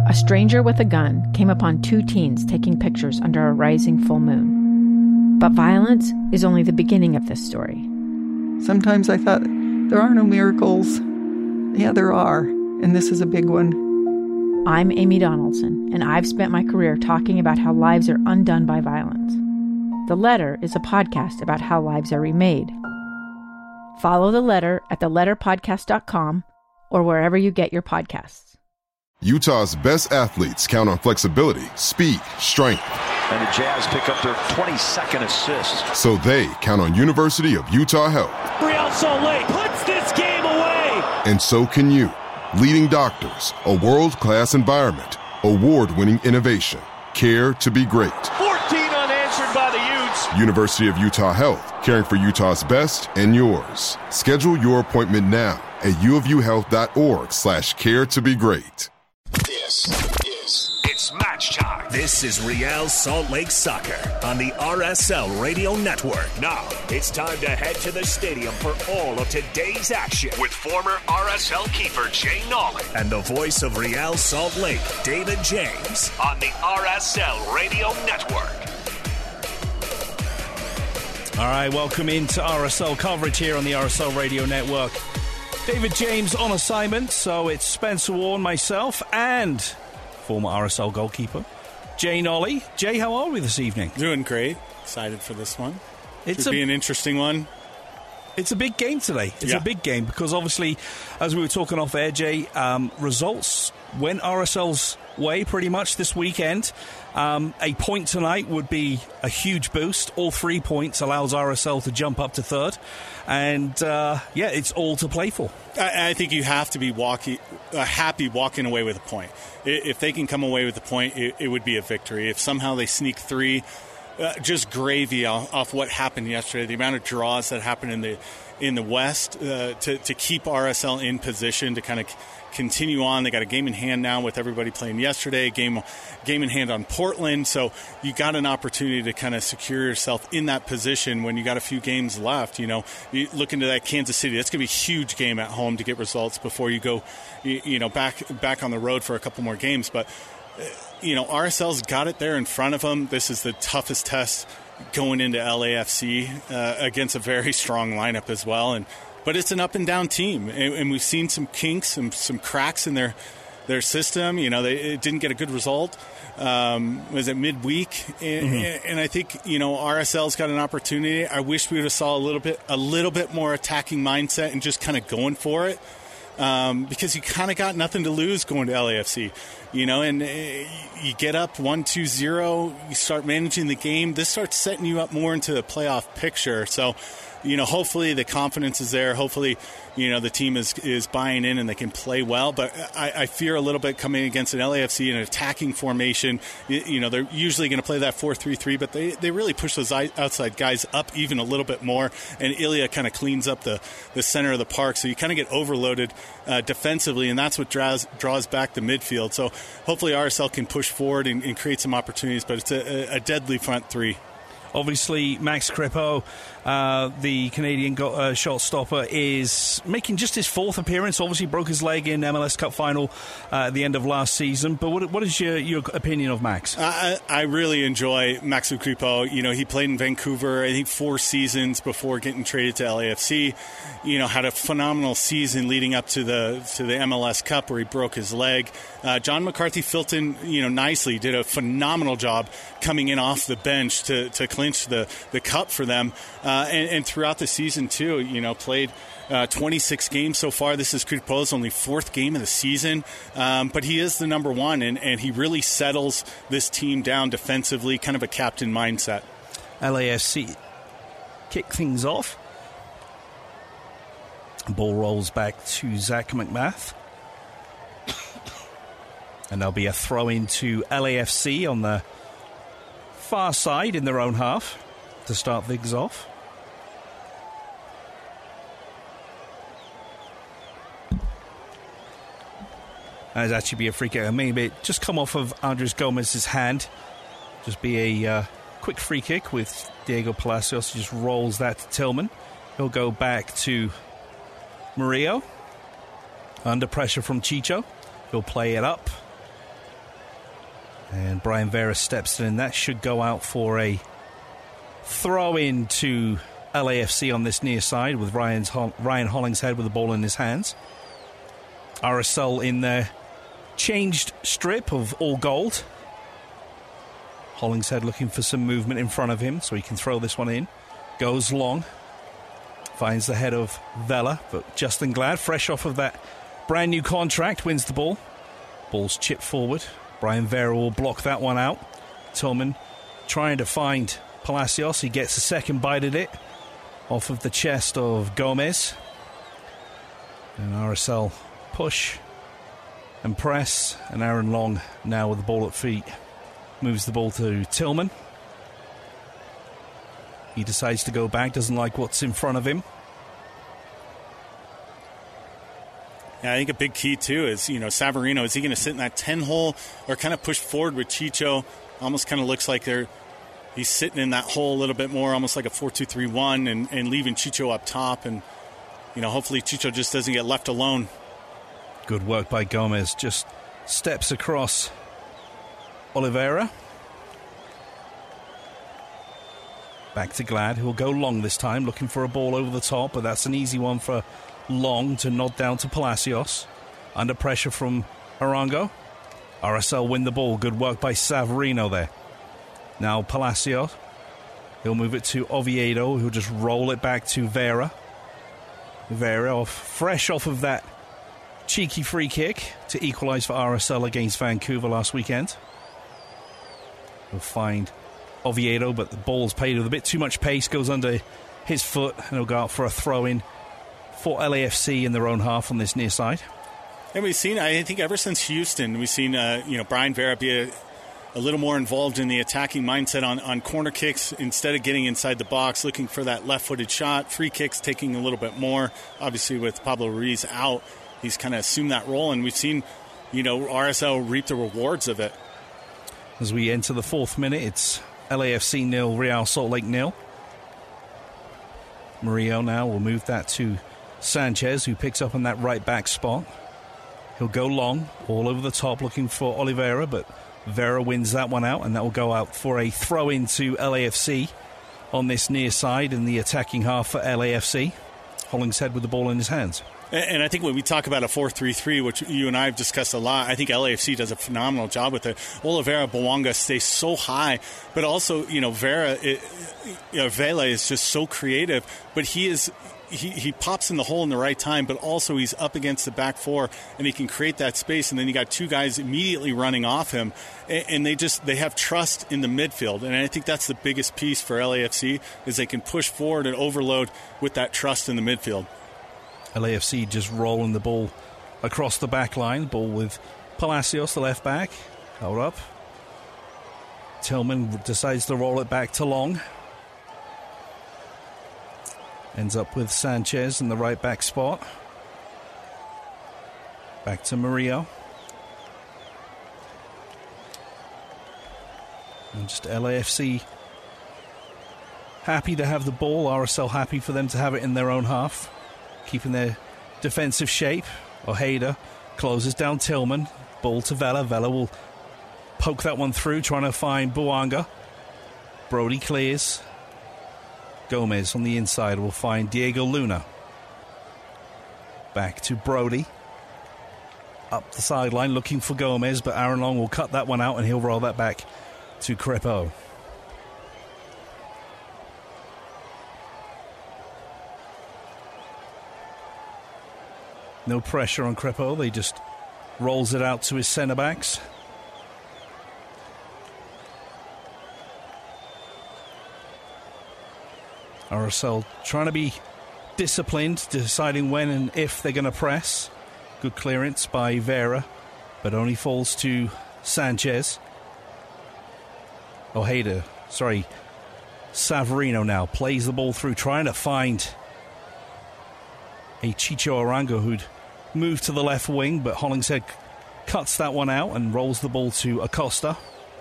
a stranger with a gun came upon 2 teens taking pictures under a rising full moon. But violence is only the beginning of this story. Sometimes I thought, there are no miracles. Yeah, there are, and this is a big one. I'm Amy Donaldson, and I've spent my career talking about how lives are undone by violence. The Letter is a podcast about how lives are remade. Follow The Letter at theletterpodcast.com or wherever you get your podcasts. Utah's best athletes count on flexibility, speed, strength. And the Jazz pick up their 22nd assist. So they count on University of Utah Health. Real Salt Lake puts this game away. And so can you. Leading doctors, a world-class environment, award-winning innovation, care to be great. 14 unanswered by the Utes. University of Utah Health, caring for Utah's best and yours. Schedule your appointment now at uofuhealth.org/care to be great. It's match time. This is Real Salt Lake Soccer on the RSL Radio Network. Now, it's time to head to the stadium for all of today's action with former RSL keeper Jay Nolly and the voice of Real Salt Lake, David James, on the RSL Radio Network. All right, welcome into RSL coverage here on the RSL Radio Network. David James on assignment, so it's Spencer Warne, myself, and former RSL goalkeeper Jay Nolly. Jay, how are we this evening? Doing great. Excited for this one. It's Should be an interesting one. It's a big game today. It's a big game because obviously, as we were talking off air, Jay, results went RSL's way pretty much this weekend. A point tonight would be a huge boost. All 3 points allows RSL to jump up to third. And, it's all to play for. I think you have to be happy walking away with a point. If they can come away with a point, it would be a victory. If somehow they sneak 3, just gravy off what happened yesterday. The amount of draws that happened in the West to keep RSL in position to kind of continue on. They got a game in hand now with everybody playing yesterday, game in hand on Portland. So you got an opportunity to kind of secure yourself in that position when you got a few games left. You know, you look into that Kansas City. That's going to be a huge game at home to get results before you go, back on the road for a couple more games. But RSL's got it there in front of them. This is the toughest test going into LAFC against a very strong lineup as well. But it's an up-and-down team, and we've seen some kinks and some cracks in their system. They didn't get a good result. Was it midweek? And I think RSL's got an opportunity. I wish we would have saw a little bit more attacking mindset and just kind of going for it. Because you kind of got nothing to lose going to LAFC, and you get up 1-2-0, you start managing the game. This starts setting you up more into the playoff picture. So, hopefully the confidence is there. Hopefully, the team is buying in and they can play well. But I fear a little bit coming against an LAFC in an attacking formation. They're usually going to play that 4-3-3, but they really push those outside guys up even a little bit more. And Ilya kind of cleans up the center of the park. So you kind of get overloaded defensively, and that's what draws back the midfield. So hopefully RSL can push forward and create some opportunities, but it's a deadly front 3. Obviously, Max Crepeau, the Canadian shot stopper, is making just his 4th appearance. Obviously, broke his leg in MLS Cup final at the end of last season. But what is your opinion of Max? I really enjoy Max Crepeau. He played in Vancouver, I think, 4 seasons before getting traded to LAFC. Had a phenomenal season leading up to the MLS Cup where he broke his leg. John McCarthy filled in, nicely, did a phenomenal job coming in off the bench to clinch the cup for them. And throughout the season, too, played 26 games so far. This is Crepeau's only 4th game of the season. But he is the number 1, and he really settles this team down defensively, kind of a captain mindset. LAFC kick things off. Ball rolls back to Zach McMath. And there'll be a throw into LAFC on the far side in their own half to start things off. That'd actually be a free kick. Maybe just come off of Andres Gomez's hand. Just be a quick free kick with Diego Palacios. He just rolls that to Tillman. He'll go back to Murillo. Under pressure from Chicho. He'll play it up. And Brian Vera steps in. That should go out for a throw-in to LAFC on this near side with Ryan Hollingshead with the ball in his hands. RSL in their changed strip of all gold. Hollingshead looking for some movement in front of him so he can throw this one in. Goes long. Finds the head of Vela, but Justin Glad, fresh off of that brand new contract, wins the ball. Ball's chipped forward. Brian Vera will block that one out. Tillman trying to find Palacios. He gets a second bite at it off of the chest of Gomez. And RSL push and press. And Aaron Long now with the ball at feet. Moves the ball to Tillman. He decides to go back, doesn't like what's in front of him. Yeah, I think a big key, too, is, Savarino, is he going to sit in that 10-hole or kind of push forward with Chicho? Almost kind of looks like he's sitting in that hole a little bit more, almost like a 4-2-3-1 and leaving Chicho up top. And, hopefully Chicho just doesn't get left alone. Good work by Gomez. Just steps across Oliveira. Back to Glad, who'll go long this time, looking for a ball over the top, but that's an easy one for Long to nod down to Palacios. Under pressure from Arango. RSL win the ball. Good work by Savarino there. Now Palacios. He'll move it to Oviedo, who'll just roll it back to Vera. Vera fresh off of that cheeky free kick to equalise for RSL against Vancouver last weekend. We'll find Oviedo, but the ball's played with a bit too much pace, goes under his foot, and he'll go out for a throw-in for LAFC in their own half on this near side. And we've seen, I think ever since Houston, we've seen Brian Vera be a little more involved in the attacking mindset on corner kicks instead of getting inside the box, looking for that left-footed shot. Free kicks taking a little bit more. Obviously with Pablo Ruiz out, he's kind of assumed that role, and we've seen RSL reap the rewards of it. As we enter the 4th minute, it's LAFC 0, Real Salt Lake 0. Murillo now will move that to Sanchez, who picks up on that right back spot. He'll go long, all over the top, looking for Oliveira, but Vera wins that one out, and that will go out for a throw-in to LAFC on this near side in the attacking half for LAFC. Hollingshead with the ball in his hands. And I think when we talk about a 4-3-3, which you and I have discussed a lot, I think LAFC does a phenomenal job with it. Oliveira Bouanga stays so high, but also, Vela is just so creative, but he pops in the hole in the right time, but also he's up against the back four, and he can create that space, and then you got two guys immediately running off him, and they have trust in the midfield, and I think that's the biggest piece for LAFC, is they can push forward and overload with that trust in the midfield. LAFC just rolling the ball across the back line. Ball with Palacios, the left back. Held up. Tillman decides to roll it back to Long. Ends up with Sanchez in the right back spot. Back to Murillo. And just LAFC happy to have the ball. RSL happy for them to have it in their own half. Keeping their defensive shape. Ojeda closes down Tillman. Ball to Vela. Vela will poke that one through, trying to find Bouanga. Brody clears. Gomez on the inside will find Diego Luna. Back to Brody. Up the sideline looking for Gomez, but Aaron Long will cut that one out and he'll roll that back to Crepeau. No pressure on Crepeau. They just rolls it out to his centre backs. RSL trying to be disciplined, deciding when and if they're going to press. Good clearance by Vera, but only falls to Sanchez. Savarino now plays the ball through, trying to find a Chicho Arango who'd moved to the left wing, but Hollingshead cuts that one out and rolls the ball to Acosta.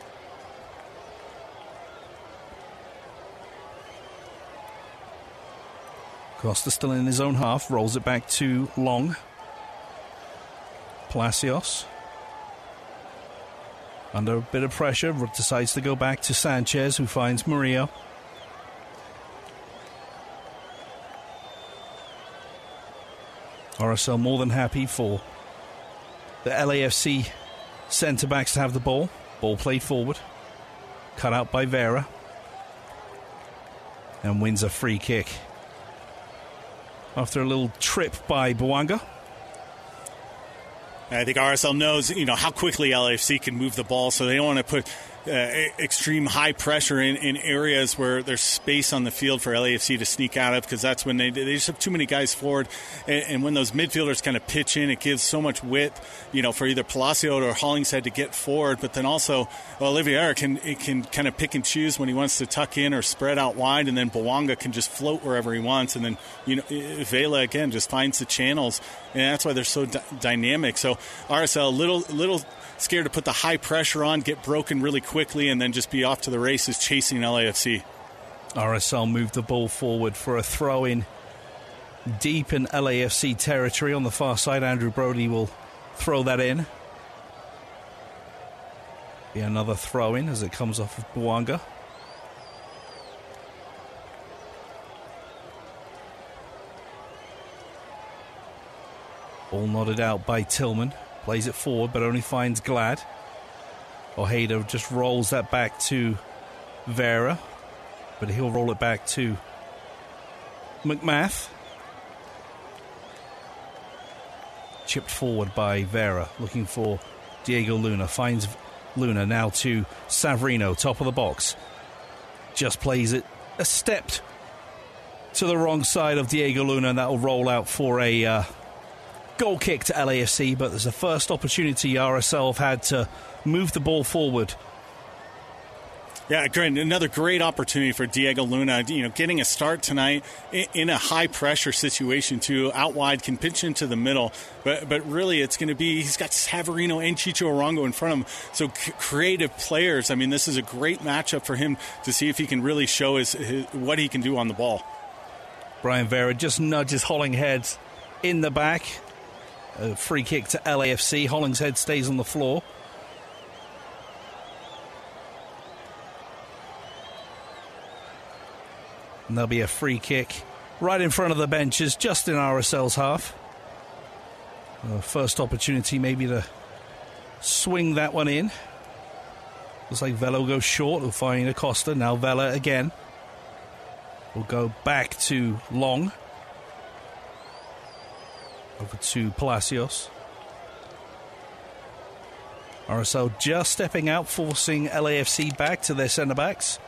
Acosta still in his own half, rolls it back to Long. Palacios. Under a bit of pressure, decides to go back to Sanchez, who finds Murillo. RSL more than happy for the LAFC centre-backs to have the ball. Ball played forward. Cut out by Vera. And wins a free kick. After a little trip by Bouanga. I think RSL knows, how quickly LAFC can move the ball, so they don't want to put extreme high pressure in areas where there's space on the field for LAFC to sneak out of, because that's when they just have too many guys forward. And when those midfielders kind of pitch in, it gives so much width, for either Palacio or Hollingshead to get forward. But then also Oliveira can kind of pick and choose when he wants to tuck in or spread out wide, and then Bouanga can just float wherever he wants. And then Vela again just finds the channels, and that's why they're so dynamic. So RSL a little scared to put the high pressure on, get broken really quickly, and then just be off to the races chasing LAFC. RSL moved the ball forward for a throw-in deep in LAFC territory on the far side. Andrew Brody will throw that in. Be another throw-in as it comes off of Bouanga. Ball nodded out by Tillman. Plays it forward, but only finds Glad. Ojeda just rolls that back to Vera, but he'll roll it back to McMath. Chipped forward by Vera, looking for Diego Luna. Finds Luna now to Savarino, top of the box. Just plays it a step to the wrong side of Diego Luna, and that will roll out for a goal kick to LAFC, but there's a first opportunity RSL have had to move the ball forward. Yeah, great. Another great opportunity for Diego Luna, getting a start tonight in a high-pressure situation, too. Out wide, can pitch into the middle, but really it's going to be, he's got Savarino and Chicho Arango in front of him, so creative players. I mean, this is a great matchup for him to see if he can really show his what he can do on the ball. Brian Vera just nudges Hollingshead in the back. A free kick to LAFC. Hollingshead stays on the floor. And there'll be a free kick right in front of the benches, just in RSL's half. First opportunity maybe to swing that one in. Looks like Vela will go short. We'll find Acosta. Now Vela again. We'll go back to Long. Over to Palacios. RSL just stepping out, forcing LAFC back to their centre-backs.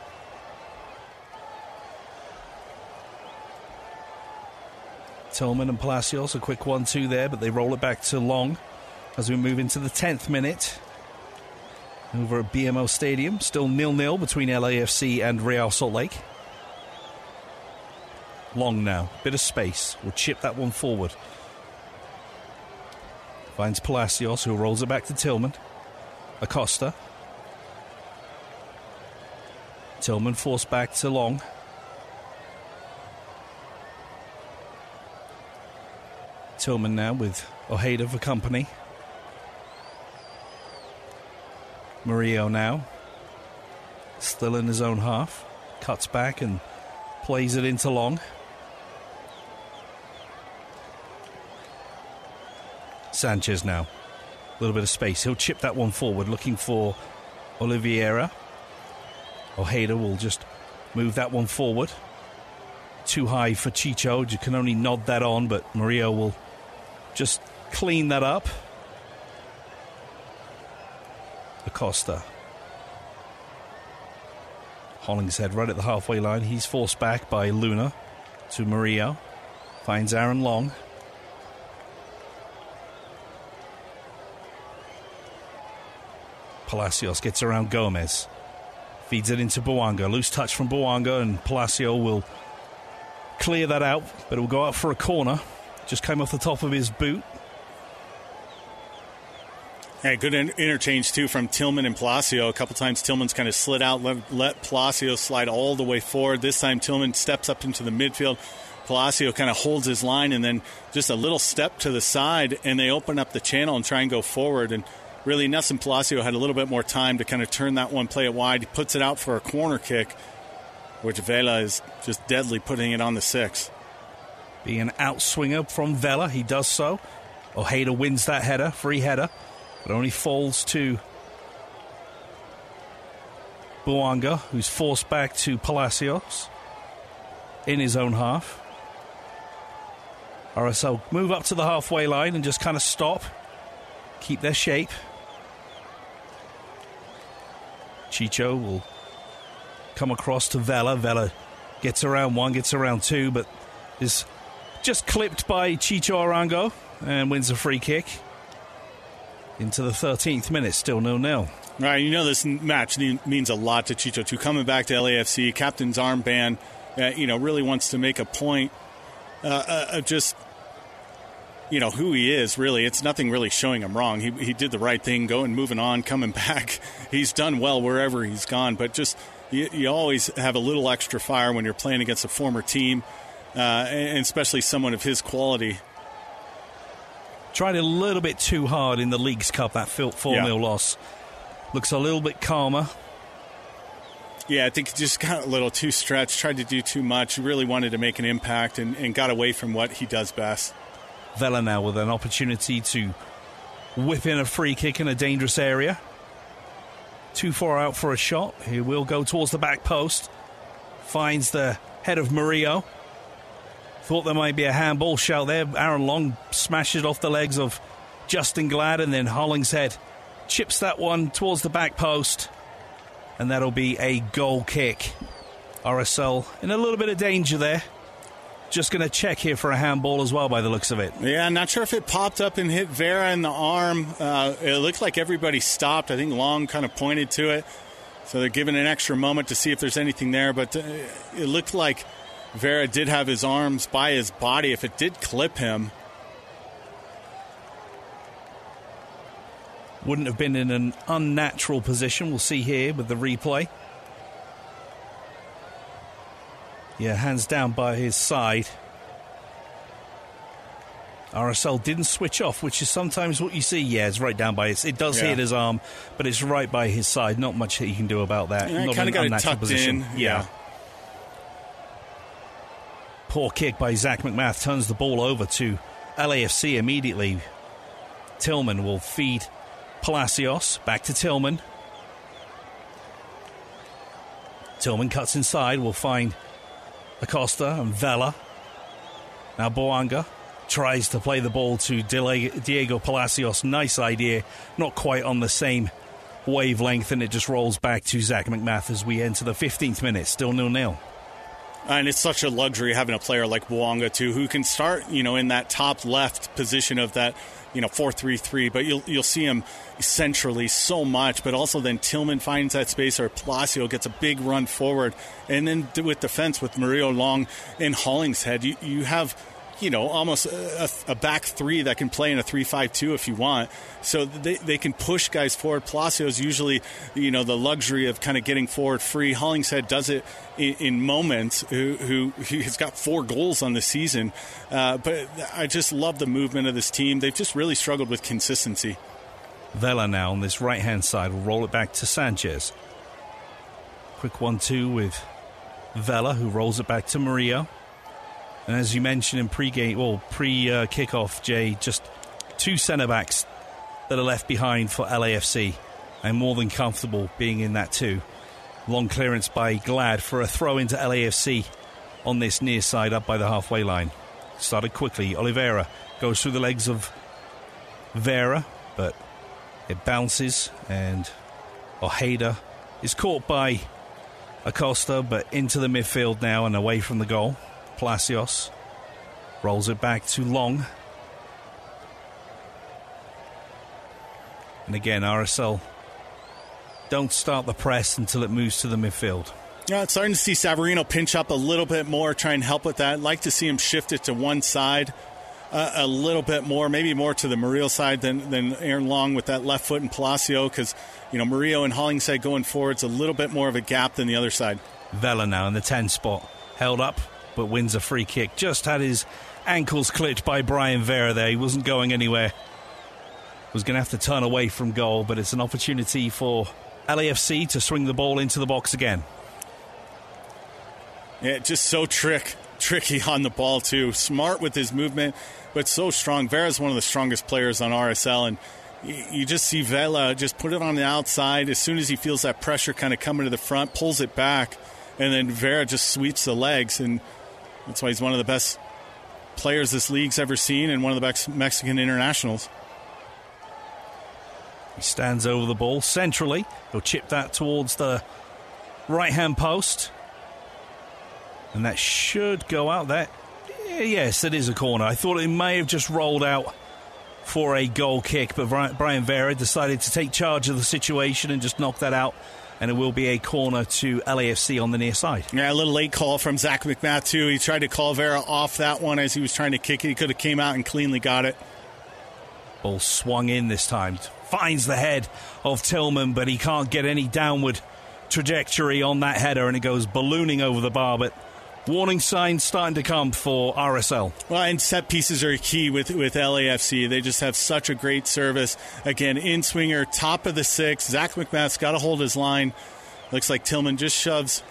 Tillman and Palacios, a quick 1-2 there, but they roll it back to Long as we move into the 10th minute. Over at BMO Stadium, still 0-0 between LAFC and Real Salt Lake. Long now, bit of space. We'll chip that one forward. Finds Palacios, who rolls it back to Tillman. Acosta. Tillman forced back to Long. Tillman now with Ojeda for company. Murillo now. Still in his own half. Cuts back and plays it into Long. Sanchez now. A little bit of space. He'll chip that one forward, looking for Oliveira. Ojeda will just move that one forward. Too high for Chicho. You can only nod that on, but Murillo will just clean that up. Acosta. Hollingshead right at the halfway line. He's forced back by Luna to Murillo. Finds Aaron Long. Palacios gets around Gomez. Feeds it into Bouanga. Loose touch from Bouanga, and Palacio will clear that out, but it will go out for a corner. Just came off the top of his boot. Yeah, good interchange, too, from Tillman and Palacio. A couple times Tillman's kind of slid out, let Palacio slide all the way forward. This time Tillman steps up into the midfield. Palacio kind of holds his line, and then just a little step to the side, and they open up the channel and try and go forward. And really Nelson Palacio had a little bit more time to kind of turn that one, play it wide. He puts it out for a corner kick, which Vela is just deadly putting it on the 6. Being an outswinger from Vela, he does so. Ojeda wins that header, free header, but only falls to Bouanga, who's forced back to Palacios in his own half. RSL move up to the halfway line and just kind of stop, keep their shape. Chicho will come across to Vela. Vela gets around one, gets around two, but is just clipped by Chicho Arango and wins a free kick into the 13th minute, still 0-0. Right, you know this match means a lot to Chicho, too. Coming back to LAFC, captain's armband, really wants to make a point of just, who he is, really. It's nothing really showing him wrong. He did the right thing, moving on, coming back. He's done well wherever he's gone, but just you always have a little extra fire when you're playing against a former team, and especially someone of his quality. Tried a little bit too hard in the Leagues Cup, that 4-0 loss. Looks a little bit calmer. Yeah, I think he just got a little too stretched, tried to do too much, really wanted to make an impact and got away from what he does best. Vela now with an opportunity to whip in a free kick in a dangerous area. Too far out for a shot. He will go towards the back post. Finds the head of Murillo. Thought there might be a handball shout there. Aaron Long smashes it off the legs of Justin Glad, and then Hollingshead chips that one towards the back post, and that'll be a goal kick. RSL in a little bit of danger there. Just going to check here for a handball as well by the looks of it. Yeah, not sure if it popped up and hit Vera in the arm. It looked like everybody stopped. I think Long kind of pointed to it, so they're giving an extra moment to see if there's anything there, but it looked like Vera did have his arms by his body. If it did clip him, wouldn't have been in an unnatural position. We'll see here with the replay. Yeah, hands down by his side. RSL didn't switch off, which is sometimes what you see. Yeah, it's right down by his... It does hit his arm, but it's right by his side. Not much that you can do about that. Yeah, not kind of got it tucked position. in. Yeah. Poor kick by Zach McMath turns the ball over to LAFC immediately. Tillman will feed Palacios. Back to Tillman. Tillman cuts inside. Will find Acosta and Vela. Now Bouanga tries to play the ball to Diego Palacios. Nice idea. Not quite on the same wavelength, and it just rolls back to Zach McMath as we enter the 15th minute. Still 0-0. And it's such a luxury having a player like Bouanga, too, who can start, in that top left position of that, 4-3-3. But you'll see him centrally so much. But also then Tillman finds that space, or Palacio gets a big run forward. And then with defense with Murillo, Long, and Hollingshead, you have, almost a back three that can play in a 3-5-2 if you want. So they can push guys forward. Palacio's usually, the luxury of kind of getting forward free. Hollingshead does it in moments, who has got 4 goals on the season. But I just love the movement of this team. They've just really struggled with consistency. Vela now on this right-hand side will roll it back to Sanchez. Quick 1-2 with Vela, who rolls it back to Murillo. And as you mentioned in pre-kickoff, Jay, just 2 centre-backs that are left behind for LAFC. I'm more than comfortable being in that too. Long clearance by Glad for a throw into LAFC on this near side up by the halfway line. Started quickly. Oliveira goes through the legs of Vera, but it bounces, and Ojeda is caught by Acosta, but into the midfield now and away from the goal. Palacios rolls it back to Long. And again, RSL don't start the press until it moves to the midfield. Yeah, it's starting to see Savarino pinch up a little bit more, try and help with that. I'd like to see him shift it to one side a little bit more, maybe more to the Murillo side than Aaron Long with that left foot and Palacio, because, Murillo and Hollingshead going forward, it's a little bit more of a gap than the other side. Vela now in the 10 spot, held up, but wins a free kick. Just had his ankles clipped by Brian Vera there. He wasn't going anywhere. was going to have to turn away from goal, but it's an opportunity for LAFC to swing the ball into the box again. Yeah, just so tricky on the ball, too. Smart with his movement, but so strong. Vera's one of the strongest players on RSL, and you just see Vela just put it on the outside. As soon as he feels that pressure kind of coming to the front, pulls it back, and then Vera just sweeps the legs, and that's why he's one of the best players this league's ever seen and one of the best Mexican internationals. He stands over the ball centrally. He'll chip that towards the right-hand post. And that should go out. Yes, it is a corner. I thought it may have just rolled out for a goal kick, but Brian Vera decided to take charge of the situation and just knock that out. And it will be a corner to LAFC on the near side. Yeah, a little late call from Zach McMath, too. He tried to call Vera off that one as he was trying to kick it. He could have came out and cleanly got it. Ball swung in this time. Finds the head of Tillman, but he can't get any downward trajectory on that header, and it goes ballooning over the bar. But warning signs starting to come for RSL. Well, and set pieces are key with LAFC. They just have such a great service. Again, in-swinger, top of the six. Zach McMath's got to hold his line. Looks like Tillman just shoves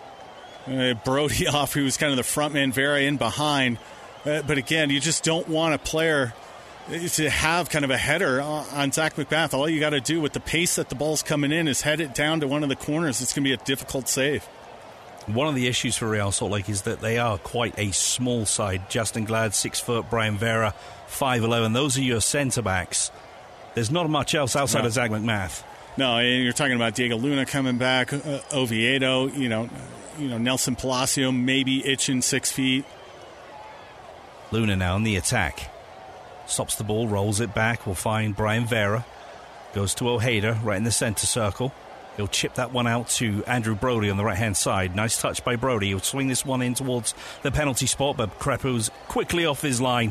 Brody off, who was kind of the front man, Vera in behind. But again, you just don't want a player to have kind of a header on Zach McMath. All you got to do with the pace that the ball's coming in is head it down to one of the corners. It's going to be a difficult save. One of the issues for Real Salt Lake is that they are quite a small side. Justin Glad, 6 foot, Brian Vera, 5'11". Those are your centre-backs. There's not much else outside of Zach McMath. No, you're talking about Diego Luna coming back, Oviedo, Nelson Palacio maybe itching 6 feet. Luna now in the attack. Stops the ball, rolls it back. We'll find Brian Vera. Goes to Ojeda, right in the centre circle. He'll chip that one out to Andrew Brody on the right-hand side. Nice touch by Brody. He'll swing this one in towards the penalty spot, but Crepo's quickly off his line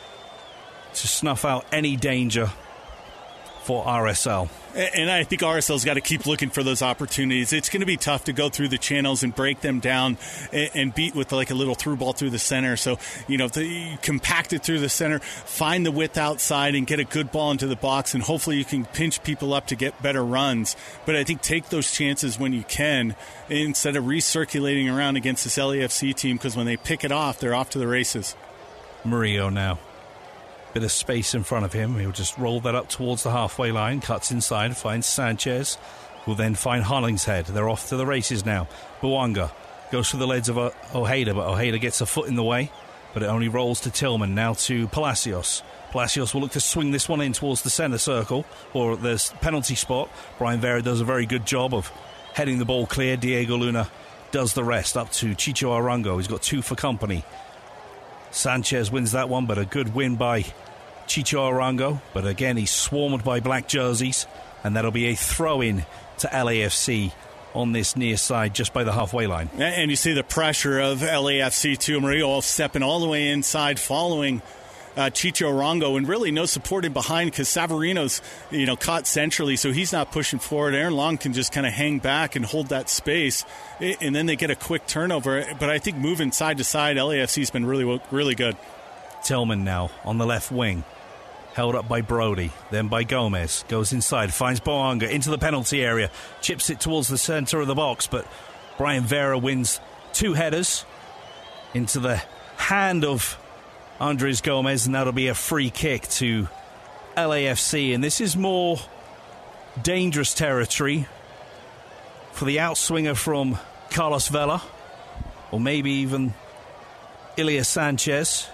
to snuff out any danger for RSL. And I think RSL's got to keep looking for those opportunities. It's going to be tough to go through the channels and break them down and beat with like a little through ball through the center. So, you compact it through the center, find the width outside and get a good ball into the box, and hopefully you can pinch people up to get better runs. But I think take those chances when you can instead of recirculating around against this LAFC team, because when they pick it off, they're off to the races. Murillo now. Bit of space in front of him. He'll just roll that up towards the halfway line, cuts inside, finds Sanchez, who'll then find Hollingshead. They're off to the races now. Bouanga goes for the legs of Ojeda, but Ojeda gets a foot in the way, but it only rolls to Tillman. Now to Palacios. Palacios will look to swing this one in towards the centre circle, or the penalty spot. Brian Vera does a very good job of heading the ball clear. Diego Luna does the rest, up to Chicho Arango. He's got 2 for company. Sanchez wins that one, but a good win by Chicho Arango. But again, he's swarmed by black jerseys, and that'll be a throw-in to LAFC on this near side just by the halfway line. And you see the pressure of LAFC too. Murillo stepping all the way inside, following Chicho Arango, and really no support in behind because Savarino's caught centrally, so he's not pushing forward. Aaron Long can just kind of hang back and hold that space, and then they get a quick turnover. But I think moving side to side, LAFC's been really, really good. Tillman now on the left wing, held up by Brody, then by Gomez, goes inside, finds Bouanga into the penalty area, chips it towards the centre of the box, but Brian Vera wins 2 headers into the hand of Andres Gomez, and that'll be a free kick to LAFC. And this is more dangerous territory for the outswinger from Carlos Vela, or maybe even Ilya Sanchez.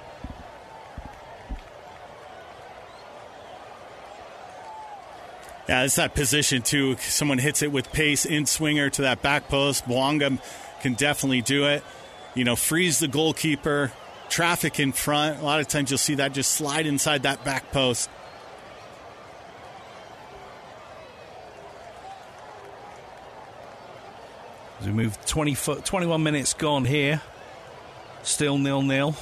Yeah, it's that position, too. Someone hits it with pace, in-swinger to that back post. Bouanga can definitely do it. Freeze the goalkeeper, traffic in front. A lot of times you'll see that just slide inside that back post. As we move 21 minutes gone here. Still 0-0.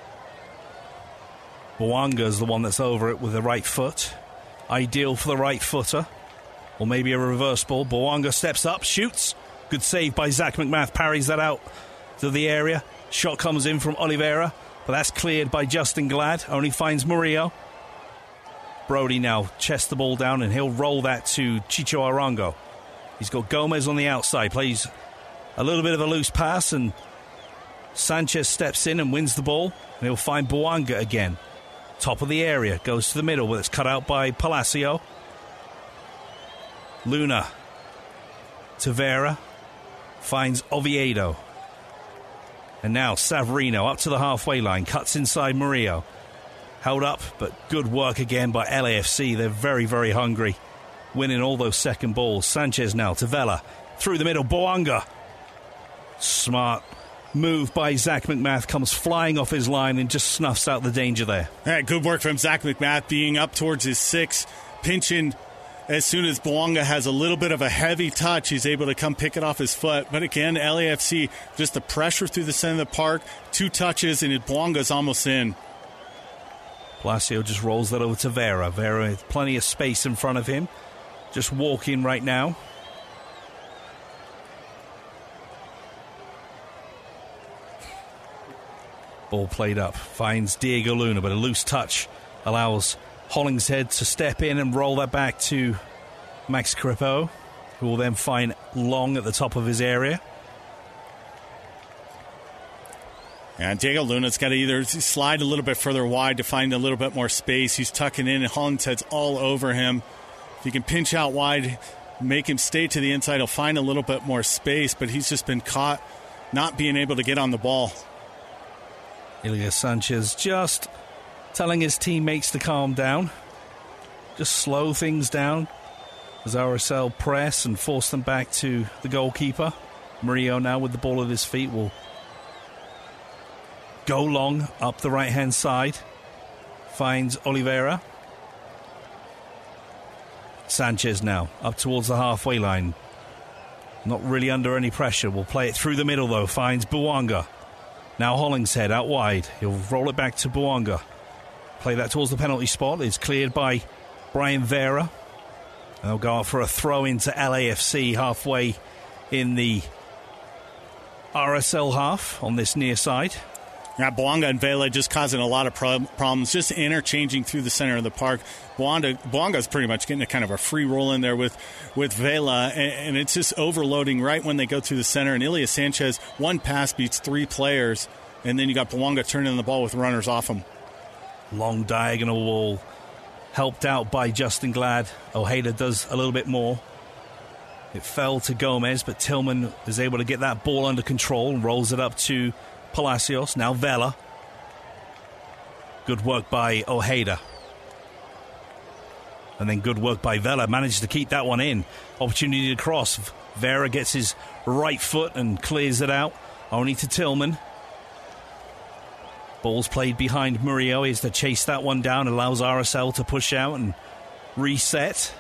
Bouanga's the one that's over it with the right foot. Ideal for the right footer. Or maybe a reverse ball. Bouanga steps up, shoots. Good save by Zach McMath. Parries that out to the area. Shot comes in from Oliveira, but that's cleared by Justin Glad. Only finds Murillo. Brody now chests the ball down, and he'll roll that to Chicho Arango. He's got Gomez on the outside, plays a little bit of a loose pass, and Sanchez steps in and wins the ball, and he'll find Bouanga again. Top of the area, goes to the middle, but it's cut out by Palacio. Luna to Vera, finds Oviedo. And now Savarino up to the halfway line, cuts inside Murillo. Held up, but good work again by LAFC. They're very, very hungry, winning all those second balls. Sanchez now to Vela, through the middle, Bouanga. Smart move by Zach McMath, comes flying off his line and just snuffs out the danger there. Yeah, good work from Zach McMath, being up towards his 6, pinching. As soon as Bouanga has a little bit of a heavy touch, he's able to come pick it off his foot. But again, LAFC, just the pressure through the center of the park, 2 touches, and Bouanga's almost in. Palacio just rolls that over to Vera. Vera with plenty of space in front of him. Just walking right now. Ball played up. Finds Diego Luna, but a loose touch allows Hollingshead to step in and roll that back to Max Crepeau, who will then find Long at the top of his area. And Diego Luna's got to either slide a little bit further wide to find a little bit more space. He's tucking in, and Hollingshead's all over him. If he can pinch out wide, make him stay to the inside, he'll find a little bit more space, but he's just been caught not being able to get on the ball. Ilya Sanchez just telling his teammates to calm down. Just slow things down as RSL press and force them back to the goalkeeper. Murillo now with the ball at his feet will go long up the right-hand side. Finds Oliveira. Sanchez now up towards the halfway line. Not really under any pressure. Will play it through the middle though. Finds Bouanga. Now Hollingshead out wide. He'll roll it back to Bouanga. Play that towards the penalty spot. It's cleared by Brian Vera. They'll go out for a throw into LAFC halfway in the RSL half on this near side. Now, Bouanga and Vela just causing a lot of problems, just interchanging through the center of the park. Bouanga's pretty much getting a kind of a free roll in there with Vela, and it's just overloading right when they go through the center. And Ilya Sanchez, one pass beats 3 players, and then you got Bouanga turning the ball with runners off him. Long diagonal wall, helped out by Justin Glad. Ojeda does a little bit more. It fell to Gomez, but Tillman is able to get that ball under control and rolls it up to Palacios. Now Vela. Good work by Ojeda. And then good work by Vela. Managed to keep that one in. Opportunity to cross. Vera gets his right foot and clears it out. Only to Tillman. Ball's played behind Murillo. He has to chase that one down. Allows RSL to push out and reset.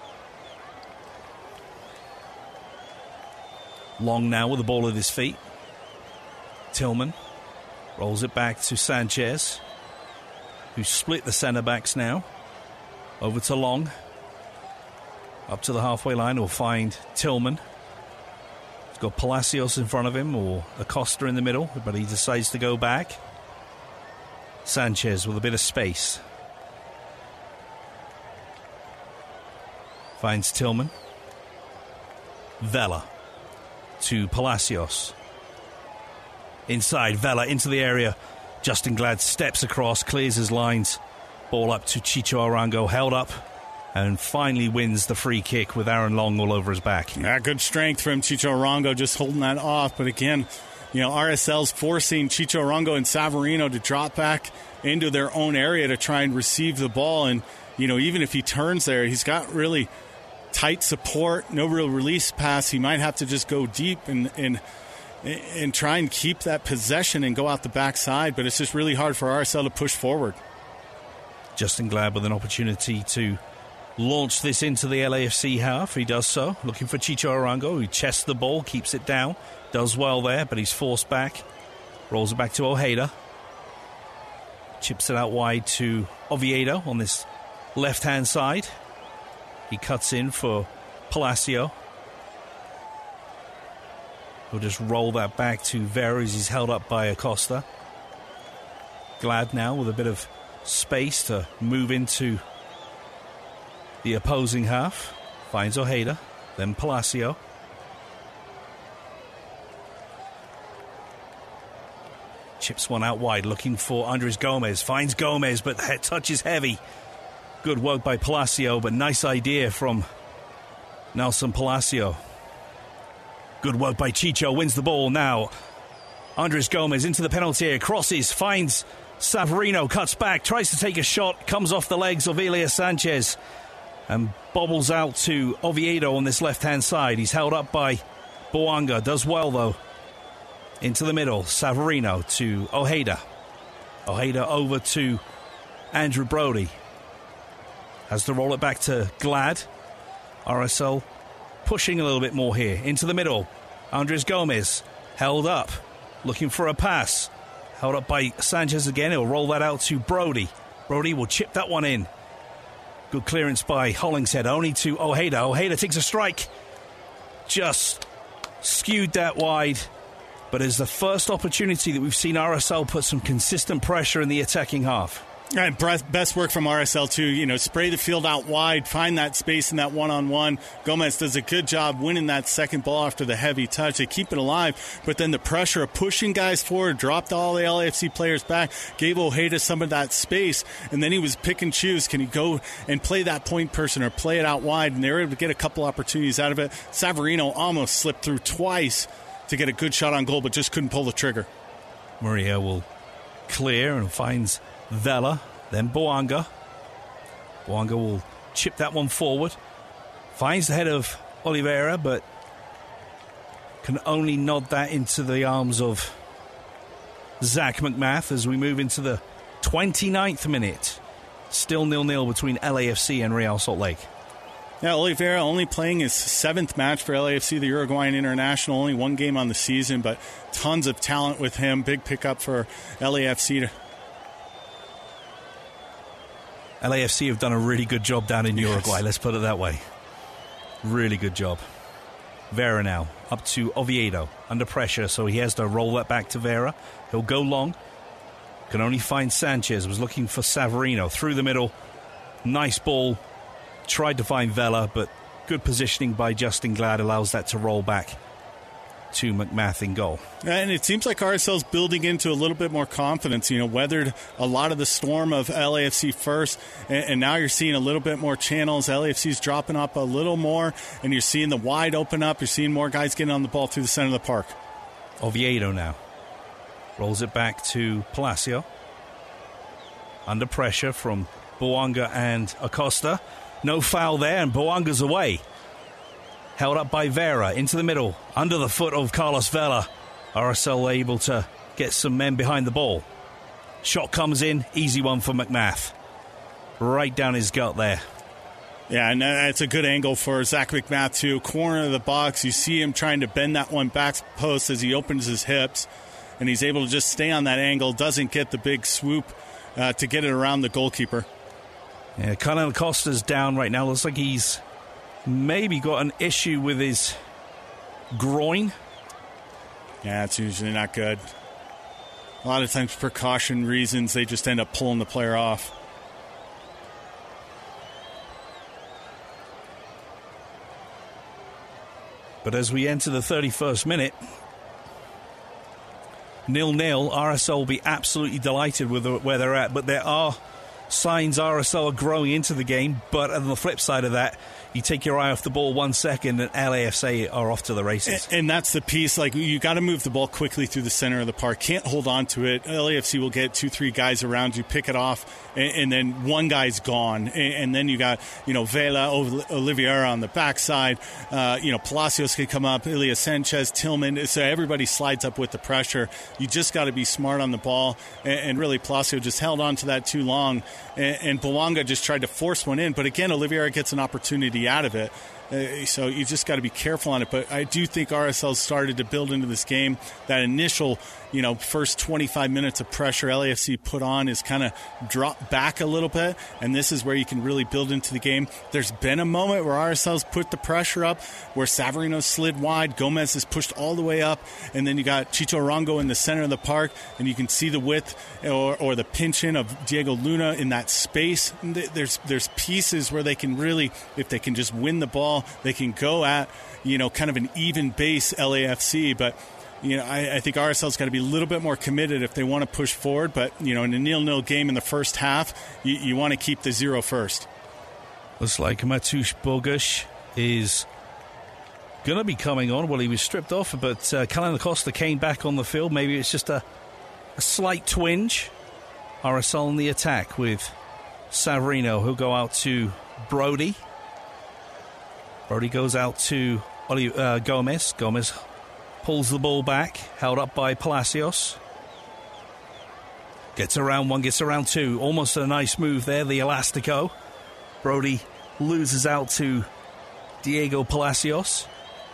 Long now with the ball at his feet. Tillman rolls it back to Sanchez, who split the centre-backs now. Over to Long. Up to the halfway line, will find Tillman. He's got Palacios in front of him, or Acosta in the middle, but he decides to go back. Sanchez with a bit of space. Finds Tillman. Vela to Palacios. Inside, Vela into the area. Justin Glad steps across, clears his lines. Ball up to Chicho Arango, held up, and finally wins the free kick with Aaron Long all over his back. Yeah, good strength from Chicho Arango, just holding that off. But again, RSL's forcing Chicho Arango and Savarino to drop back into their own area to try and receive the ball. And, even if he turns there, he's got really tight support, no real release pass. He might have to just go deep and try and keep that possession and go out the backside, but it's just really hard for RSL to push forward. Justin Glad with an opportunity to launch this into the LAFC half. He does so, looking for Chicho Arango, who chests the ball, keeps it down, does well there, but he's forced back. Rolls it back to Ojeda. Chips it out wide to Oviedo on this left-hand side. He cuts in for Palacio. He'll just roll that back to Vera as he's held up by Acosta. Glad now with a bit of space to move into the opposing half. Finds Ojeda, then Palacio. Chips one out wide, looking for Andres Gomez. Finds Gomez, but touch is heavy. Good work by Palacio, but nice idea from Nelson Palacio. Good work by Chicho, wins the ball now. Andres Gomez into the penalty area, crosses, finds Savarino, cuts back, tries to take a shot, comes off the legs of Elias Sanchez and bobbles out to Oviedo on this left-hand side. He's held up by Boanga, does well though. Into the middle, Savarino to Ojeda. Ojeda over to Andrew Brody. Has to roll it back to Glad. RSL pushing a little bit more here. Into the middle, Andres Gomez held up, looking for a pass. Held up by Sanchez again. He'll roll that out to Brody. Brody will chip that one in. Good clearance by Hollingshead, only to Ojeda. Ojeda takes a strike. Just skewed that wide. But it's the first opportunity that we've seen RSL put some consistent pressure in the attacking half. And best work from RSL too. Spray the field out wide, find that space in that one-on-one. Gomez does a good job winning that second ball after the heavy touch. They keep it alive, but then the pressure of pushing guys forward, dropped all the LAFC players back, gave Ojeda some of that space, and then he was pick and choose. Can he go and play that point person or play it out wide? And they were able to get a couple opportunities out of it. Savarino almost slipped through twice to get a good shot on goal, but just couldn't pull the trigger. Murillo will clear and finds Vela, then Boanga. Boanga will chip that one forward. Finds the head of Oliveira, but can only nod that into the arms of Zach McMath as we move into the 29th minute. Still 0-0 between LAFC and Real Salt Lake. Yeah, Oliveira only playing his 7th match for LAFC, the Uruguayan international. Only one game on the season, but tons of talent with him. Big pickup for LAFC. LAFC have done a really good job down in Uruguay, let's put it that way. Really good job. Vera now up to Oviedo, under pressure, so he has to roll that back to Vera. He'll go long. Can only find Sanchez, was looking for Savarino. Through the middle, nice ball. Tried to find Vela, but good positioning by Justin Glad allows that to roll back to McMath in goal. And it seems like RSL's building into a little bit more confidence. Weathered a lot of the storm of LAFC first, and now you're seeing a little bit more channels. LAFC's dropping up a little more, and you're seeing the wide open up. You're seeing more guys getting on the ball through the center of the park. Oviedo now rolls it back to Palacio. Under pressure from Boanga and Acosta. No foul there, and Boanga's away. Held up by Vera, into the middle, under the foot of Carlos Vela. RSL able to get some men behind the ball. Shot comes in, easy one for McMath. Right down his gut there. Yeah, and it's a good angle for Zach McMath too. Corner of the box, you see him trying to bend that one back post as he opens his hips, and he's able to just stay on that angle, doesn't get the big swoop to get it around the goalkeeper. Yeah, Colin Acosta's down right now. Looks like he's maybe got an issue with his groin. Yeah, it's usually not good. A lot of times, precaution reasons, they just end up pulling the player off. But as we enter the 31st minute, 0-0, RSL will be absolutely delighted with where they're at. But there are signs RSL are growing into the game, but on the flip side of that, you take your eye off the ball 1 second and LAFC are off to the races. And that's the piece, like, you got to move the ball quickly through the center of the park. Can't hold on to it. LAFC will get 2-3 guys around you, pick it off, and then one guy's gone. And then you got, Vela, Oliveira on the backside. Palacios can come up, Elias Sanchez, Tillman. So everybody slides up with the pressure. You just got to be smart on the ball. And really, Palacio just held on to that too long. And Boanga just tried to force one in. But again, Oliveira gets an opportunity out of it. So you just got to be careful on it. But I do think RSL started to build into this game. That initial, first 25 minutes of pressure LAFC put on is kind of dropped back a little bit, and this is where you can really build into the game. There's been a moment where RSL's put the pressure up, where Savarino slid wide, Gomez is pushed all the way up, and then you got Chicho Arango in the center of the park, and you can see the width or the pinch in of Diego Luna in that space. There's pieces where they can really, if they can just win the ball, they can go at, kind of an even base LAFC. But, I think RSL's got to be a little bit more committed if they want to push forward. But, in a 0-0 game in the first half, you want to keep the 0 first. Looks like Mateusz Bogusz is going to be coming on. Well, he was stripped off, but Callan Acosta came back on the field. Maybe it's just a slight twinge. RSL in the attack with Savarino, who'll go out to Brody. Brody goes out to Gomez. Gomez pulls the ball back, held up by Palacios. Gets around one, gets around two. Almost a nice move there, the Elastico. Brody loses out to Diego Palacios.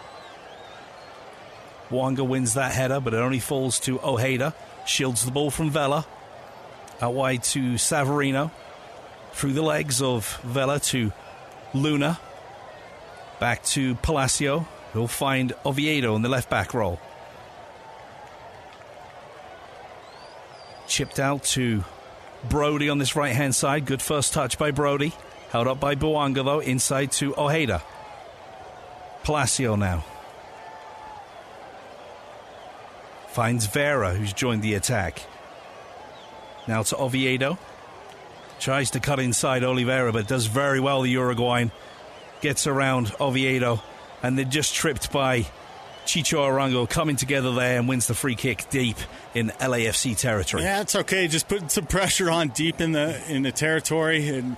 Bouanga wins that header, but it only falls to Ojeda. Shields the ball from Vela. Out wide to Savarino. Through the legs of Vela to Luna. Back to Palacio. He'll find Oviedo in the left-back role. Chipped out to Brody on this right-hand side. Good first touch by Brody. Held up by Bouanga, though. Inside to Ojeda. Palacio now. Finds Vera, who's joined the attack. Now to Oviedo. Tries to cut inside Oliveira, but does very well, the Uruguayan. Gets around Oviedo, and they're just tripped by Chicho Arango, coming together there and wins the free kick deep in LAFC territory. Yeah, it's okay. Just putting some pressure on deep in the territory, and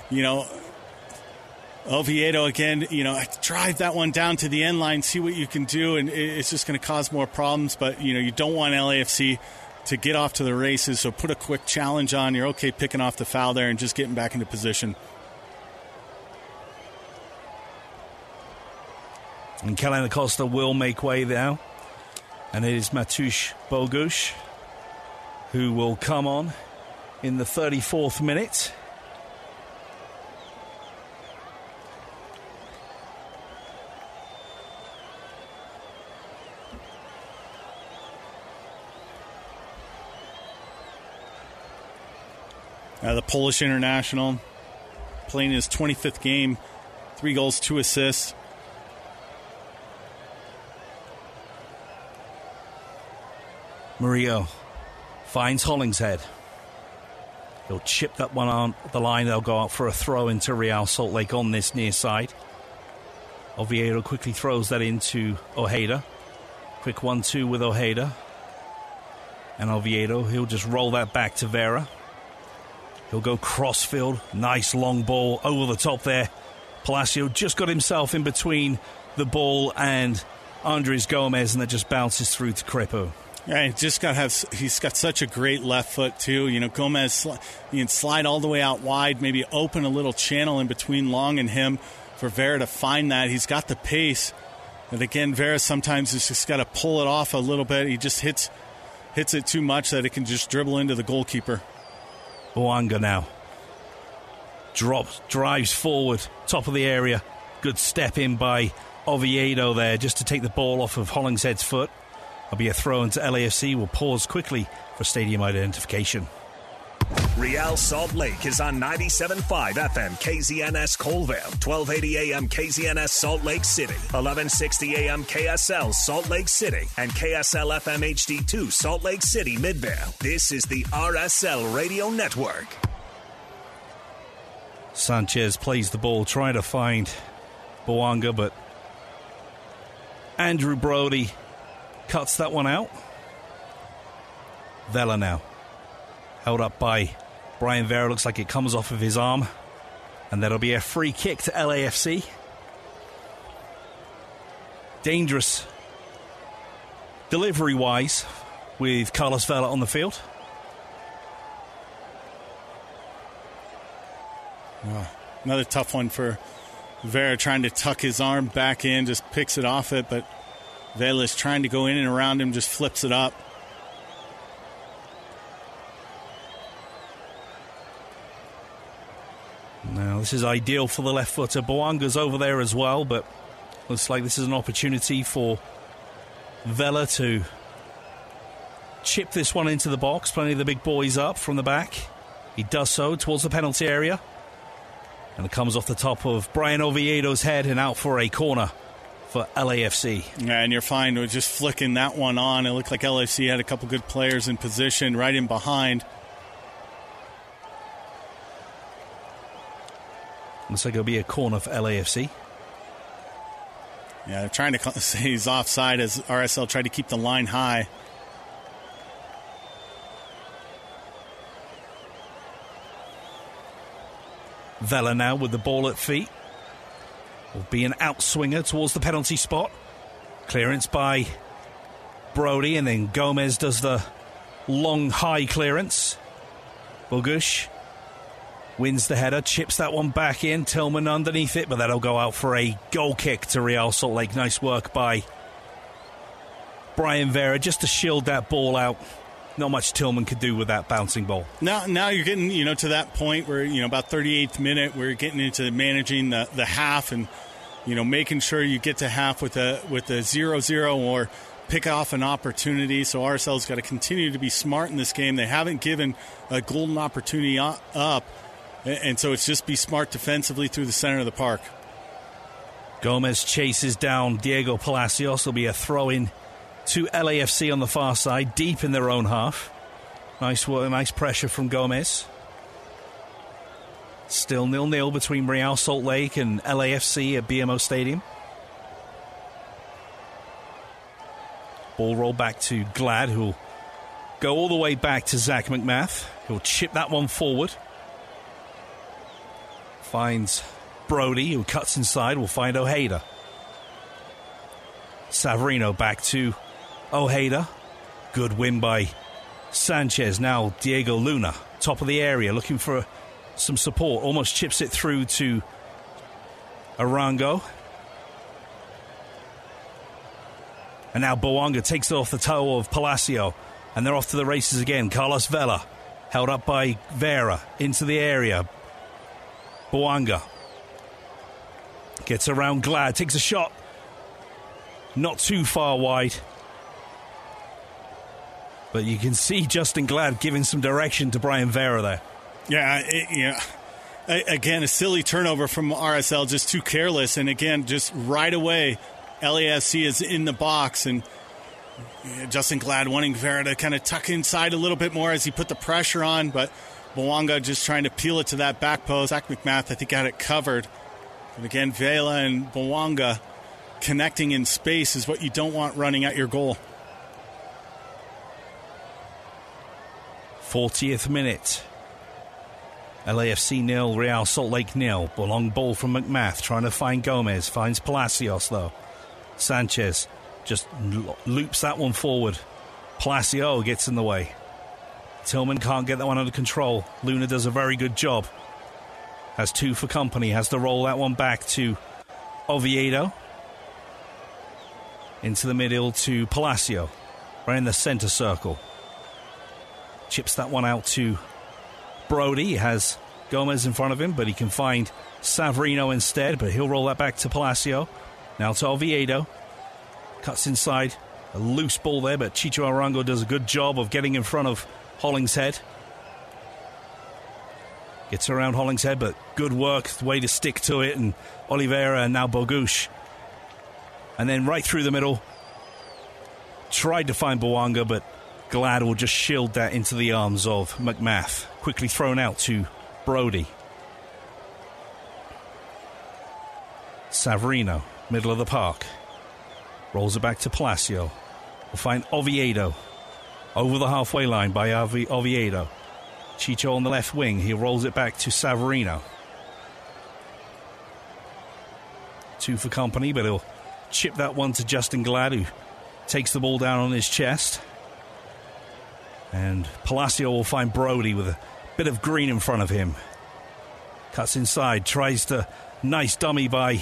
Oviedo again. Drive that one down to the end line, see what you can do, and it's just going to cause more problems. But you don't want LAFC to get off to the races, so put a quick challenge on. You're okay picking off the foul there and just getting back into position. And Callan Acosta will make way now. And it is Mateusz Bogusz who will come on in the 34th minute. The Polish international playing his 25th game, 3 goals, 2 assists. Murillo finds Hollingshead. He'll chip that one on the line. They'll go out for a throw into Real Salt Lake on this near side. Oviedo quickly throws that into Ojeda. Quick 1-2 with Ojeda. And Oviedo, he'll just roll that back to Vera. He'll go crossfield. Nice long ball over the top there. Palacio just got himself in between the ball and Andres Gomez, and that just bounces through to Crepo. Yeah, he's got such a great left foot too. Gomez, he can slide all the way out wide, maybe open a little channel in between Long and him for Vera to find that. He's got the pace, and again, Vera sometimes has just got to pull it off a little bit. He just hits it too much that it can just dribble into the goalkeeper. Bouanga now drives forward, top of the area. Good step in by Oviedo there, just to take the ball off of Hollingshead's foot. There'll be a throw into LAFC. We'll pause quickly for stadium identification. Real Salt Lake is on 97.5 FM KZNS Colville, 1280 AM KZNS Salt Lake City, 1160 AM KSL Salt Lake City, and KSL FM HD2 Salt Lake City Midvale. This is the RSL Radio Network. Sanchez plays the ball, trying to find Bouanga, but Andrew Brody cuts that one out. Vela now. Held up by Brian Vera. Looks like it comes off of his arm. And that'll be a free kick to LAFC. Dangerous delivery-wise with Carlos Vela on the field. Another tough one for Vera trying to tuck his arm back in, just picks it off it, but Vela's trying to go in and around him, just flips it up. Now, this is ideal for the left footer. Boanga's over there as well, but looks like this is an opportunity for Vela to chip this one into the box. Plenty of the big boys up from the back. He does so towards the penalty area. And it comes off the top of Brian Oviedo's head and out for a corner for LAFC. Yeah, and you're fine with just flicking that one on. It looked like LAFC had a couple good players in position right in behind. Looks like it'll be a corner for LAFC. Yeah, they're trying to say he's offside as RSL tried to keep the line high. Vela now with the ball at feet. Will be an outswinger towards the penalty spot. Clearance by Brody, and then Gomez does the long high clearance. Bogusz wins the header, chips that one back in. Tillman underneath it, but that'll go out for a goal kick to Real Salt Lake. Nice work by Brian Vera just to shield that ball out. Not much Tillman could do with that bouncing ball. Now you're getting, to that point where, about 38th minute, we're getting into managing the half and, making sure you get to half with a 0-0 or pick off an opportunity. So RSL's got to continue to be smart in this game. They haven't given a golden opportunity up, and so it's just be smart defensively through the center of the park. Gomez chases down Diego Palacios. There'll be a throw-in to LAFC on the far side, deep in their own half. Nice work, nice pressure from Gomez. Still 0-0 between Real Salt Lake and LAFC at BMO Stadium. Ball roll back to Glad, who'll go all the way back to Zach McMath. He'll chip that one forward. Finds Brody, who cuts inside. Will find Ojeda. Savarino back to Ojeda. Good win by Sanchez. Now Diego Luna, top of the area, looking for some support. Almost chips it through to Arango. And now Boanga takes it off the toe of Palacio. And they're off to the races again. Carlos Vela, held up by Vera, into the area. Boanga gets around Glad, takes a shot. Not too far wide. But you can see Justin Glad giving some direction to Brian Vera there. Yeah. Again, a silly turnover from RSL, just too careless. And again, just right away, LAFC is in the box. And Justin Glad wanting Vera to kind of tuck inside a little bit more as he put the pressure on. But Boanga just trying to peel it to that back post. Zach McMath, I think, got it covered. And again, Vela and Boanga connecting in space is what you don't want running at your goal. 40th minute. LAFC 0, Real Salt Lake 0. Long ball from McMath, trying to find Gomez. Finds Palacios, though. Sanchez just loops that one forward. Palacio gets in the way. Tillman can't get that one under control. Luna does a very good job. Has two for company. Has to roll that one back to Oviedo. Into the middle to Palacio. Right in the center circle. Chips that one out to Brody. He has Gomez in front of him, but he can find Savarino instead. But he'll roll that back to Palacio. Now to Oviedo. Cuts inside. A loose ball there, but Chicho Arango does a good job of getting in front of Hollingshead. Gets around Hollingshead, but good work, way to stick to it. And Oliveira and now Bogusz. And then right through the middle. Tried to find Boanga, but Glad will just shield that into the arms of McMath. Quickly thrown out to Brody. Savarino, middle of the park. Rolls it back to Palacio. We'll find Oviedo. Over the halfway line by Oviedo. Chicho on the left wing. He rolls it back to Savarino. Two for company, but he'll chip that one to Justin Glad, who takes the ball down on his chest. And Palacio will find Brody with a bit of green in front of him. Cuts inside, tries to Nice dummy by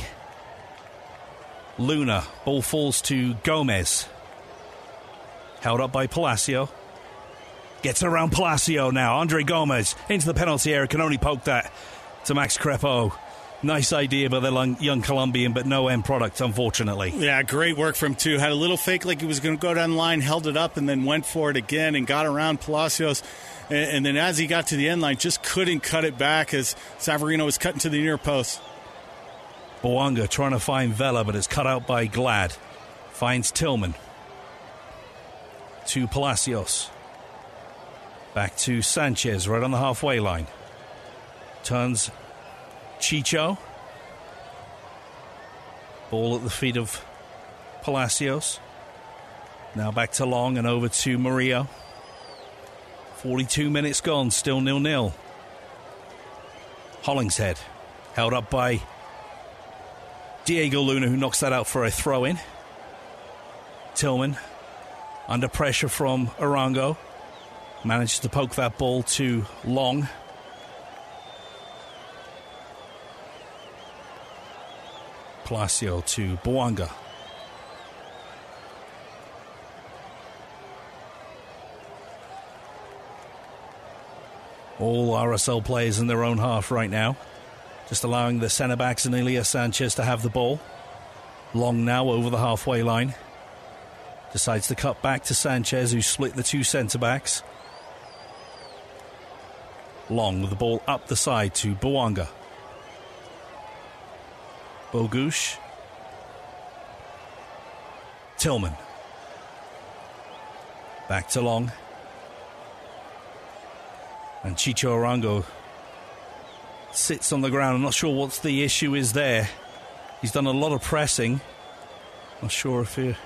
Luna. Ball falls to Gomez. Held up by Palacio. Gets around Palacio now. Andre Gomez into the penalty area. Can only poke that to Max Crepeau. Nice idea by the young Colombian, but no end product, unfortunately. Yeah, great work from two. Had a little fake like he was going to go down the line, held it up, and then went for it again and got around Palacios. And then as he got to the end line, just couldn't cut it back as Savarino was cutting to the near post. Bouanga trying to find Vela, but it's cut out by Glad. Finds Tillman. To Palacios. Back to Sanchez, right on the halfway line. Turns Chicho. Ball at the feet of Palacios. Now back to Long and over to Murillo. 42 minutes gone, still 0-0. Hollingshead held up by Diego Luna, who knocks that out for a throw-in. Tillman under pressure from Arango. Manages to poke that ball to Long. Palacio to Bouanga. All RSL players in their own half right now. Just allowing the centre-backs and Elias Sanchez to have the ball. Long now over the halfway line. Decides to cut back to Sanchez, who split the two centre-backs. Long with the ball up the side to Bouanga. Bogusz. Tillman. Back to Long. And Chicho Arango sits on the ground. I'm not sure what the issue is there. He's done a lot of pressing. Not sure if he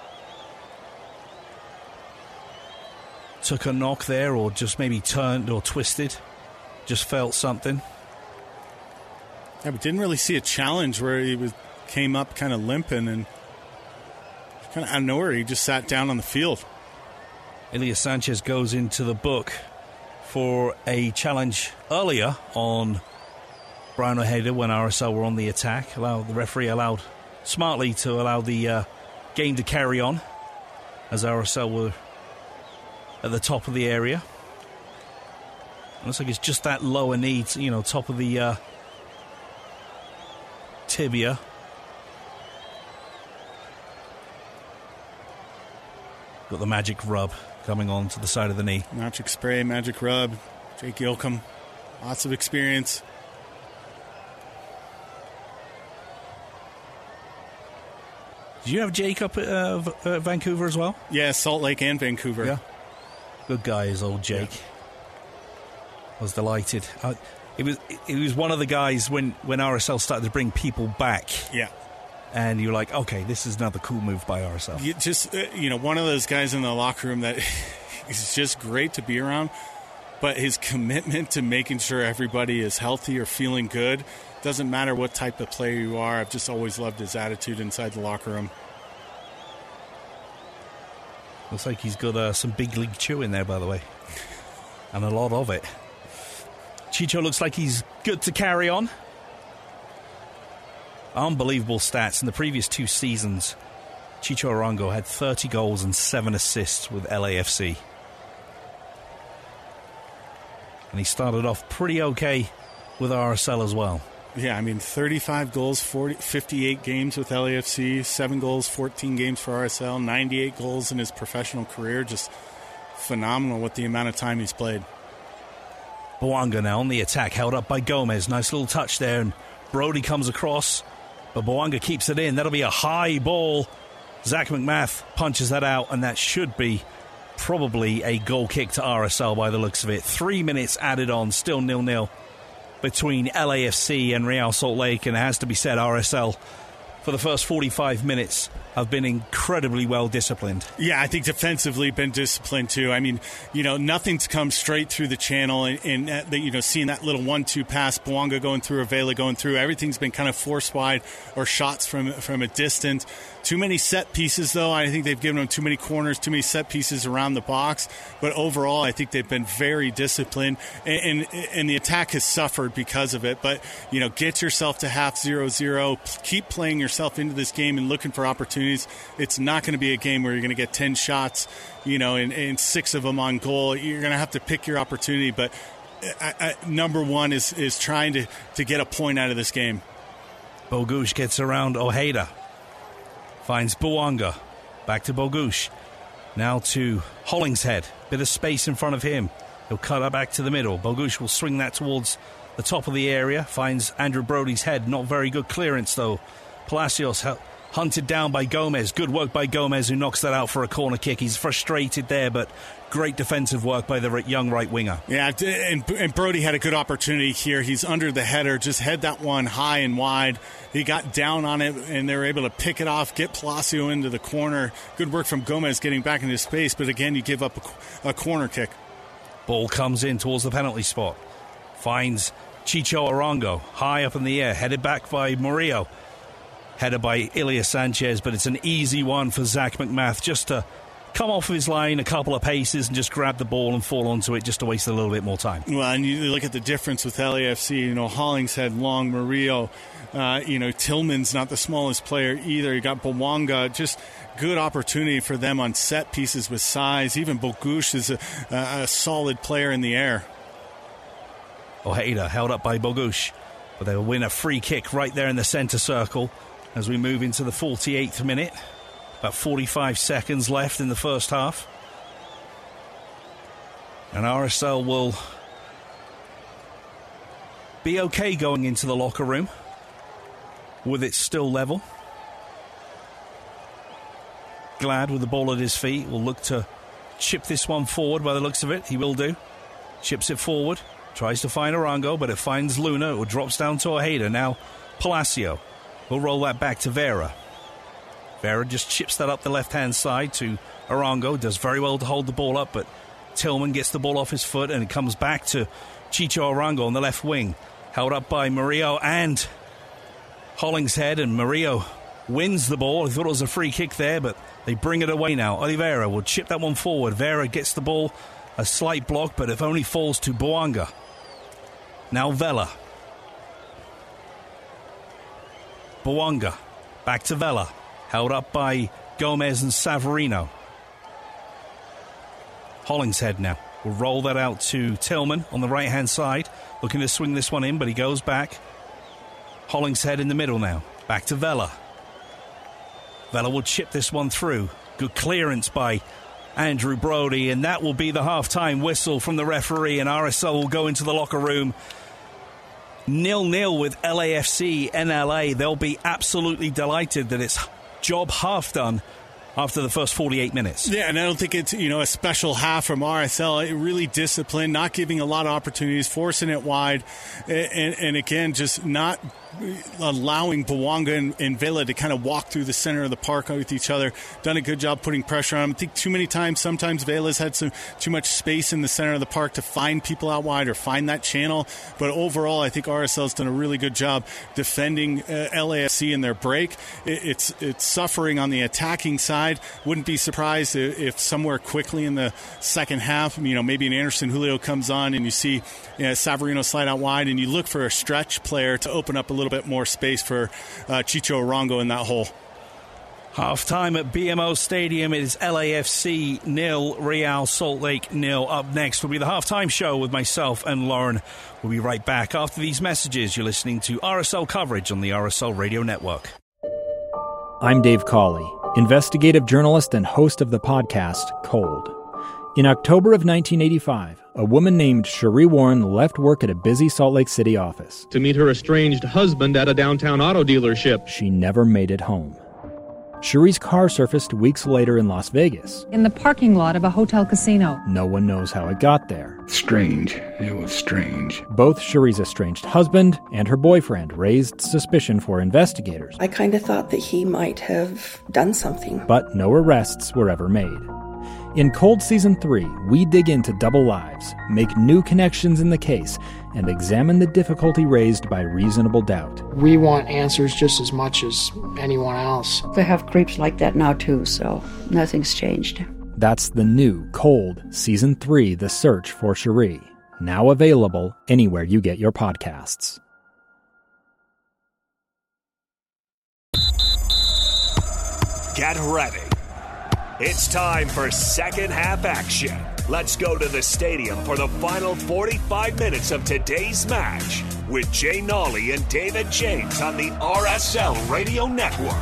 took a knock there or just maybe turned or twisted. Just felt something. Yeah, but didn't really see a challenge where he came up kind of limping and kind of out of nowhere he just sat down on the field. Elias Sanchez goes into the book for a challenge earlier on Brian Ojeda when RSL were on the attack. The referee allowed smartly to allow the game to carry on as RSL were at the top of the area. Looks like it's just that lower knee, top of the tibia. Got the magic rub coming on to the side of the knee. Magic spray, magic rub. Jake Gilcom, lots of experience. Did you have Jake up at Vancouver as well? Yeah, Salt Lake and Vancouver. Yeah. Good guy is old Jake. Yeah. I was delighted. It was one of the guys when RSL started to bring people back. Yeah. And you're like, okay, this is another cool move by RSL. You just, one of those guys in the locker room that is just great to be around, but his commitment to making sure everybody is healthy or feeling good, doesn't matter what type of player you are. I've just always loved his attitude inside the locker room. Looks like he's got some big league chew in there, by the way. And a lot of it. Chicho looks like he's good to carry on. Unbelievable stats. In the previous 2 seasons, Chicho Arango had 30 goals and 7 assists with LAFC. And he started off pretty okay with RSL as well. Yeah, 35 goals, 58 games with LAFC, 7 goals, 14 games for RSL, 98 goals in his professional career. Just phenomenal with the amount of time he's played. Bouanga now on the attack, held up by Gomez. Nice little touch there, and Brody comes across, but Bouanga keeps it in. That'll be a high ball. Zach McMath punches that out, and that should be probably a goal kick to RSL by the looks of it. 3 minutes added on, still 0-0 between LAFC and Real Salt Lake, and it has to be said, RSL for the first 45 minutes have been incredibly well disciplined. Yeah, I think defensively been disciplined too. I mean, nothing's come straight through the channel, and seeing that little 1-2 pass, Bouanga going through, Avila going through, everything's been kind of forced wide or shots from a distance. Too many set pieces, though. I think they've given them too many corners, too many set pieces around the box. But overall, I think they've been very disciplined, and the attack has suffered because of it. But, get yourself to half 0-0. Keep playing yourself into this game and looking for opportunities. It's not going to be a game where you're going to get 10 shots, and 6 of them on goal. You're going to have to pick your opportunity. But number one is trying to get a point out of this game. Bogusz gets around Ojeda. Finds Bouanga. Back to Bogusz. Now to Hollingshead. Bit of space in front of him. He'll cut her back to the middle. Bogusz will swing that towards the top of the area. Finds Andrew Brody's head. Not very good clearance, though. Palacios hunted down by Gomez. Good work by Gomez, who knocks that out for a corner kick. He's frustrated there, but great defensive work by the young right winger. Yeah, and Brody had a good opportunity here. He's under the header, just head that one high and wide. He got down on it, and they were able to pick it off, get Palacio into the corner. Good work from Gomez getting back into space, but again, you give up a corner kick. Ball comes in towards the penalty spot. Finds Chicho Arango, high up in the air, headed back by Murillo. Headed by Ilya Sanchez, but it's an easy one for Zach McMath just to come off his line a couple of paces and just grab the ball and fall onto it just to waste a little bit more time. Well, and you look at the difference with LAFC, Hollingshead, Long, Murillo, Tillman's not the smallest player either. You got Bouanga, just good opportunity for them on set pieces with size. Even Bogusz is a solid player in the air. Ojeda held up by Bogusz, but they'll win a free kick right there in the centre circle as we move into the 48th minute. About 45 seconds left in the first half. And RSL will be okay going into the locker room with it still level. Glad with the ball at his feet will look to chip this one forward by the looks of it. He will do. Chips it forward. Tries to find Arango, but it finds Luna, who drops down to Ojeda. Now Palacio will roll that back to Vera. Vera just chips that up the left-hand side to Arango. Does very well to hold the ball up, but Tillman gets the ball off his foot, and it comes back to Chicho Arango on the left wing. Held up by Murillo and Hollingshead, and Murillo wins the ball. I thought it was a free kick there, but they bring it away now. Oliveira will chip that one forward. Vera gets the ball. A slight block, but it only falls to Bouanga. Now Vela. Bouanga. Back to Vela. Held up by Gomez and Savarino. Hollingshead now will roll that out to Tillman on the right-hand side. Looking to swing this one in, but he goes back. Hollingshead in the middle now. Back to Vela. Vela will chip this one through. Good clearance by Andrew Brody, and that will be the half-time whistle from the referee, and RSL will go into the locker room 0-0 with LAFC in LA. They'll be absolutely delighted that it's job half done after the first 48 minutes. Yeah, and I don't think it's, a special half from RSL. It really disciplined, not giving a lot of opportunities, forcing it wide, and again, just not allowing Bouanga and Vela to kind of walk through the center of the park with each other. Done a good job putting pressure on them. I think too many times, sometimes Vela's had too much space in the center of the park to find people out wide or find that channel. But overall, I think RSL's done a really good job defending LAFC in their break. It's suffering on the attacking side. Wouldn't be surprised if somewhere quickly in the second half, maybe an Anderson Julio comes on and you see Savarino slide out wide, and you look for a stretch player to open up a little bit more space for Chicho Arango in that hole. Half-time at BMO Stadium. It is LAFC 0, Real Salt Lake 0. Up next will be the half-time show with myself and Lauren. We'll be right back after these messages. You're listening to RSL coverage on the RSL Radio Network. I'm Dave Cawley, investigative journalist and host of the podcast Cold. In October of 1985, a woman named Cherie Warren left work at a busy Salt Lake City office to meet her estranged husband at a downtown auto dealership. She never made it home. Cherie's car surfaced weeks later in Las Vegas. In the parking lot of a hotel casino. No one knows how it got there. Strange. It was strange. Both Cherie's estranged husband and her boyfriend raised suspicion for investigators. I kind of thought that he might have done something. But no arrests were ever made. In Cold Season 3, we dig into double lives, make new connections in the case, and examine the difficulty raised by reasonable doubt. We want answers just as much as anyone else. They have creeps like that now too, so nothing's changed. That's the new Cold Season 3, The Search for Cherie, now available anywhere you get your podcasts. Get ready. It's time for second half action. Let's go to the stadium for the final 45 minutes of today's match with Jay Nolly and David James on the RSL Radio Network.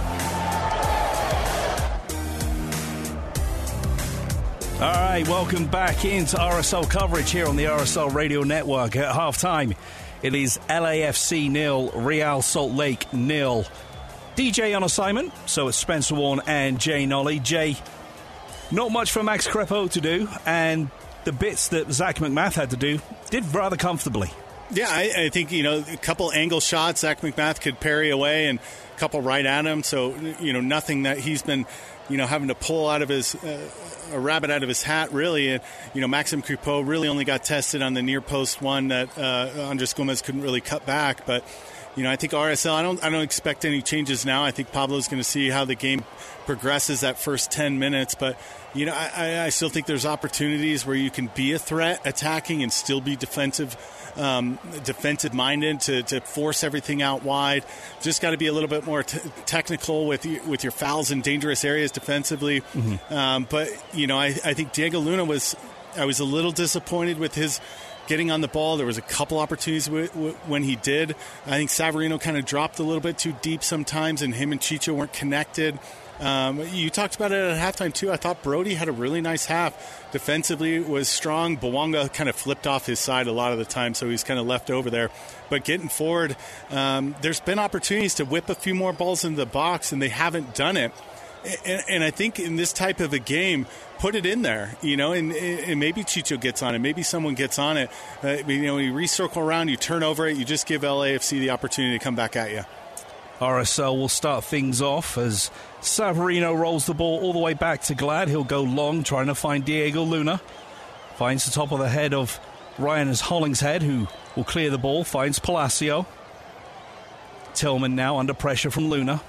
All right, welcome back into RSL coverage here on the RSL Radio Network. At halftime, it is LAFC 0, Real Salt Lake 0. DJ on assignment, so it's Spencer Warne and Jay Nolly. Jay, not much for Max Crepeau to do, and the bits that Zach McMath had to do did rather comfortably. Yeah, I think, a couple angle shots Zach McMath could parry away and a couple right at him. So, nothing that he's been, having to pull out of his a rabbit out of his hat, really. And, Maxime Crepeau really only got tested on the near post one that Andres Gomez couldn't really cut back. But, I think RSL, I don't expect any changes now. I think Pablo's going to see how the game progresses that first 10 minutes. But, I still think there's opportunities where you can be a threat attacking and still be defensive minded to force everything out wide. Just got to be a little bit more technical with your fouls in dangerous areas defensively. Mm-hmm. But, I think Diego Luna I was a little disappointed with his getting on the ball. There was a couple opportunities when he did. I think Savarino kind of dropped a little bit too deep sometimes, and him and Chicho weren't connected. You talked about it at halftime, too. I thought Brody had a really nice half. Defensively was strong. Bouanga kind of flipped off his side a lot of the time, so he's kind of left over there. But getting forward, there's been opportunities to whip a few more balls into the box, and they haven't done it. And I think in this type of a game, put it in there, and maybe Chicho gets on it. Maybe someone gets on it. You recircle around, you turn over it, you just give LAFC the opportunity to come back at you. RSL will start things off as Savarino rolls the ball all the way back to Glad. He'll go long, trying to find Diego Luna. Finds the top of the head of Ryan Hollingshead, who will clear the ball. Finds Palacio. Tillman now under pressure from Luna.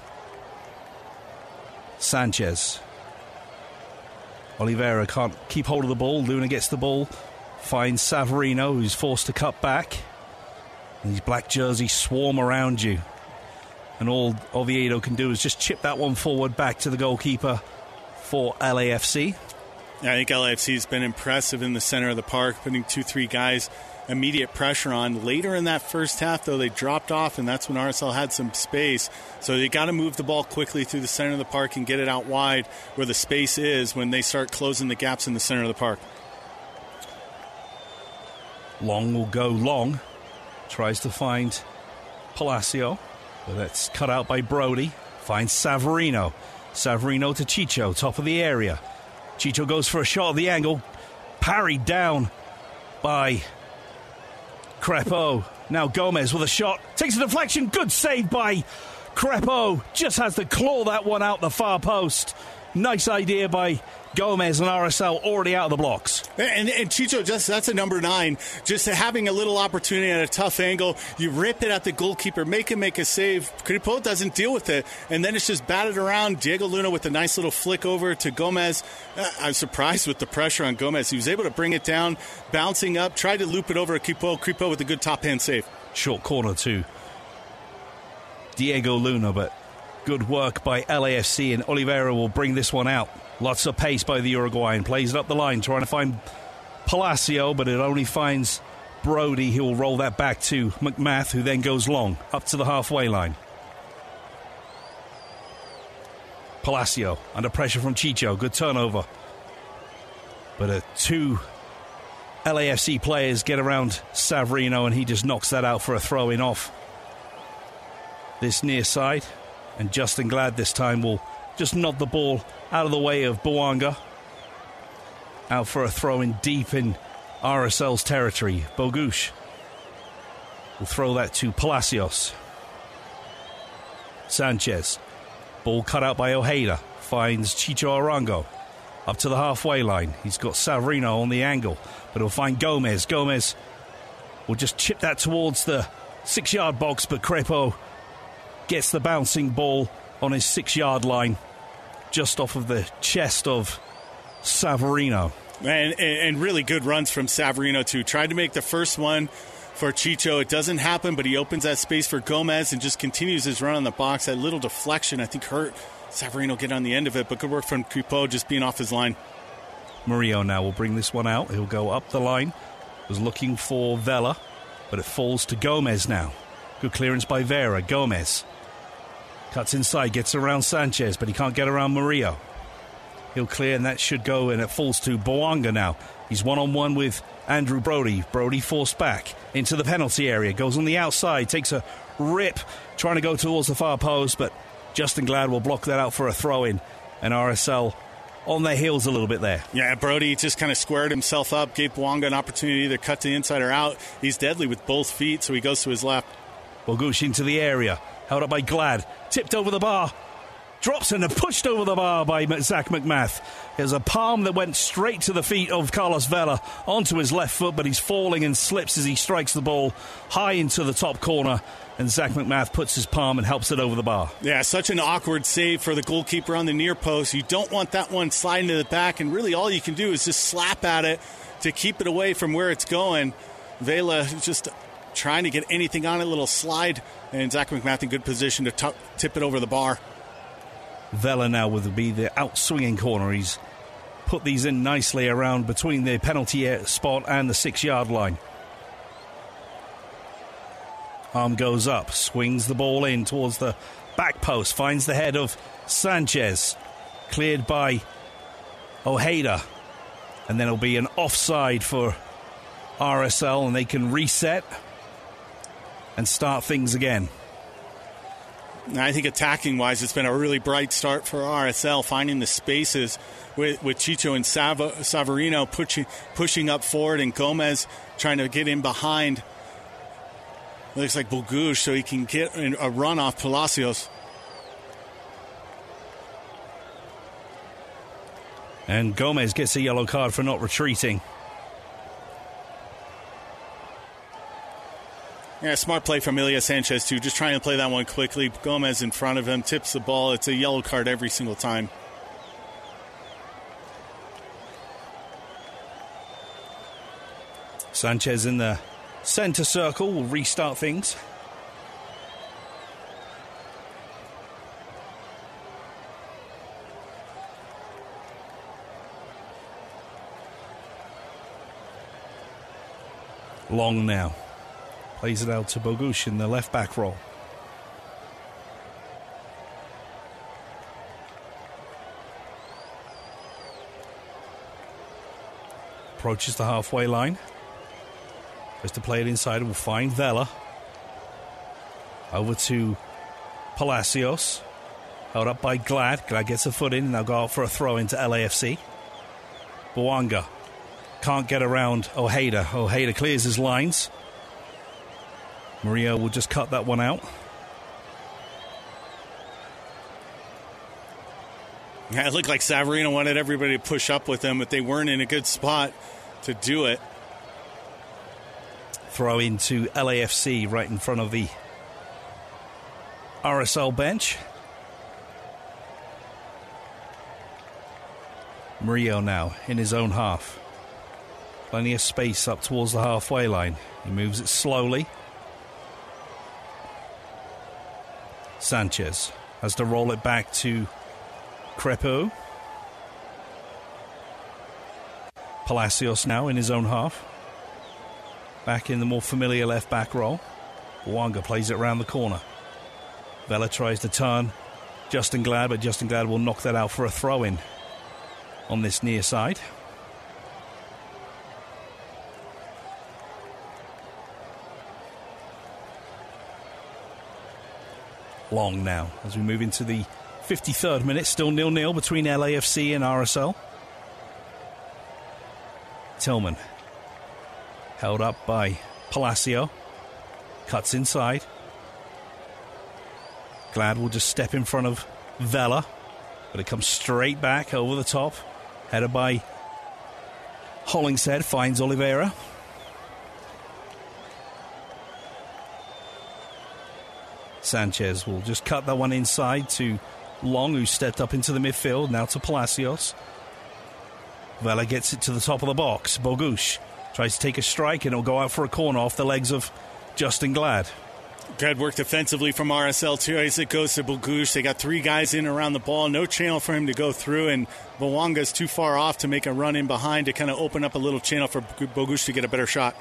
Sanchez. Oliveira can't keep hold of the ball. Luna gets the ball. Finds Savarino, who's forced to cut back. And these black jerseys swarm around you. And all Oviedo can do is just chip that one forward back to the goalkeeper for LAFC. Yeah, I think LAFC has been impressive in the center of the park, putting 2-3 guys immediate pressure on. Later in that first half, though, they dropped off, and that's when RSL had some space. So they got to move the ball quickly through the center of the park and get it out wide where the space is when they start closing the gaps in the center of the park. Long will go long. Tries to find Palacio. But that's cut out by Brody. Finds Savarino. Savarino to Chicho, top of the area. Chicho goes for a shot at the angle. Parried down by Crepeau. Now Gomez with a shot. Takes a deflection. Good save by Crepeau. Just has to claw that one out the far post. Nice idea by Gomez, and RSL already out of the blocks. And Chicho, that's a number 9. Just having a little opportunity at a tough angle. You rip it at the goalkeeper, make him make a save. Crepeau doesn't deal with it, and then it's just batted around. Diego Luna with a nice little flick over to Gomez. I'm surprised with the pressure on Gomez. He was able to bring it down, bouncing up, tried to loop it over to Crepeau. Crepeau with a good top-hand save. Short corner to Diego Luna, but good work by LAFC, and Oliveira will bring this one out. Lots of pace by the Uruguayan. Plays it up the line, trying to find Palacio, but it only finds Brody. He will roll that back to McMath, who then goes long, up to the halfway line. Palacio, under pressure from Chicho. Good turnover. But 2 LAFC players get around Savarino, and he just knocks that out for a throw-in off this near side. And Justin Glad this time will just nod the ball out of the way of Bouanga. Out for a throw-in deep in RSL's territory. Bogusz will throw that to Palacios. Sanchez. Ball cut out by Ojeda. Finds Chicho Arango. Up to the halfway line. He's got Savarino on the angle, but he'll find Gomez. Gomez will just chip that towards the 6-yard box, but Crepeau gets the bouncing ball on his 6-yard line, just off of the chest of Savarino. And really good runs from Savarino, too. Tried to make the first one for Chicho. It doesn't happen, but he opens that space for Gomez and just continues his run on the box. That little deflection, I think, hurt Savarino get on the end of it, but good work from Crepeau just being off his line. Murillo now will bring this one out. He'll go up the line. Was looking for Vela, but it falls to Gomez now. Good clearance by Vera. Gomez cuts inside, gets around Sanchez, but he can't get around Murillo. He'll clear, and that should go, and it falls to Bouanga now. He's one-on-one with Andrew Brody. Brody forced back into the penalty area. Goes on the outside, takes a rip, trying to go towards the far post, but Justin Glad will block that out for a throw-in. And RSL on their heels a little bit there. Yeah, Brody just kind of squared himself up, gave Bouanga an opportunity to either cut to the inside or out. He's deadly with both feet, so he goes to his left. Bogusz into the area, held up by Glad, tipped over the bar. Drops and pushed over the bar by Zach McMath. There's a palm that went straight to the feet of Carlos Vela onto his left foot, but he's falling and slips as he strikes the ball high into the top corner, and Zach McMath puts his palm and helps it over the bar. Yeah, such an awkward save for the goalkeeper on the near post. You don't want that one sliding to the back, and really all you can do is just slap at it to keep it away from where it's going. Vela just trying to get anything on it, little slide, and Zach McMath in good position to tip it over the bar. Vela now will be the out-swinging corner. He's put these in nicely around between the penalty spot and the 6-yard line. Arm goes up, swings the ball in towards the back post, finds the head of Sanchez. Cleared by Ojeda. And then it'll be an offside for RSL, and they can reset and start things again. I think attacking-wise, it's been a really bright start for RSL, finding the spaces with Chicho and Savarino pushing up forward, and Gomez trying to get in behind. Looks like Bogusz, so he can get a run off Palacios. And Gomez gets a yellow card for not retreating. Yeah, smart play from Ilya Sanchez, too. Just trying to play that one quickly. Gomez in front of him, tips the ball. It's a yellow card every single time. Sanchez in the center circle will restart things. Long now. Plays it out to Bogusz in the left back role. Approaches the halfway line. Tries to play it inside. Will find Vela. Over to Palacios. Held up by Glad. Glad gets a foot in, and they'll go out for a throw into LAFC. Bouanga can't get around Ojeda. Ojeda clears his lines. Murillo will just cut that one out. Yeah, it looked like Savarino wanted everybody to push up with him, but they weren't in a good spot to do it. Throw into LAFC right in front of the RSL bench. Murillo now in his own half. Plenty of space up towards the halfway line. He moves it slowly. Sanchez has to roll it back to Crepeau. Palacios now in his own half. Back in the more familiar left back role. Bouanga plays it around the corner. Vela tries to turn Justin Glad, but Justin Glad will knock that out for a throw-in on this near side. Long now as we move into the 53rd minute, still 0-0 between LAFC and RSL. Tillman, held up by Palacio, cuts inside. Glad will just step in front of Vela, but it comes straight back over the top. Headed by Hollingshead, finds Oliveira. Sanchez will just cut that one inside to Long, who stepped up into the midfield, now to Palacios. Vela gets it to the top of the box. Bogusz tries to take a strike, and it'll go out for a corner off the legs of Justin Glad. Good work defensively from RSL too as it goes to Bogusz. They got 3 guys in around the ball, no channel for him to go through, and Bouanga's too far off to make a run in behind to kind of open up a little channel for Bogusz to get a better shot.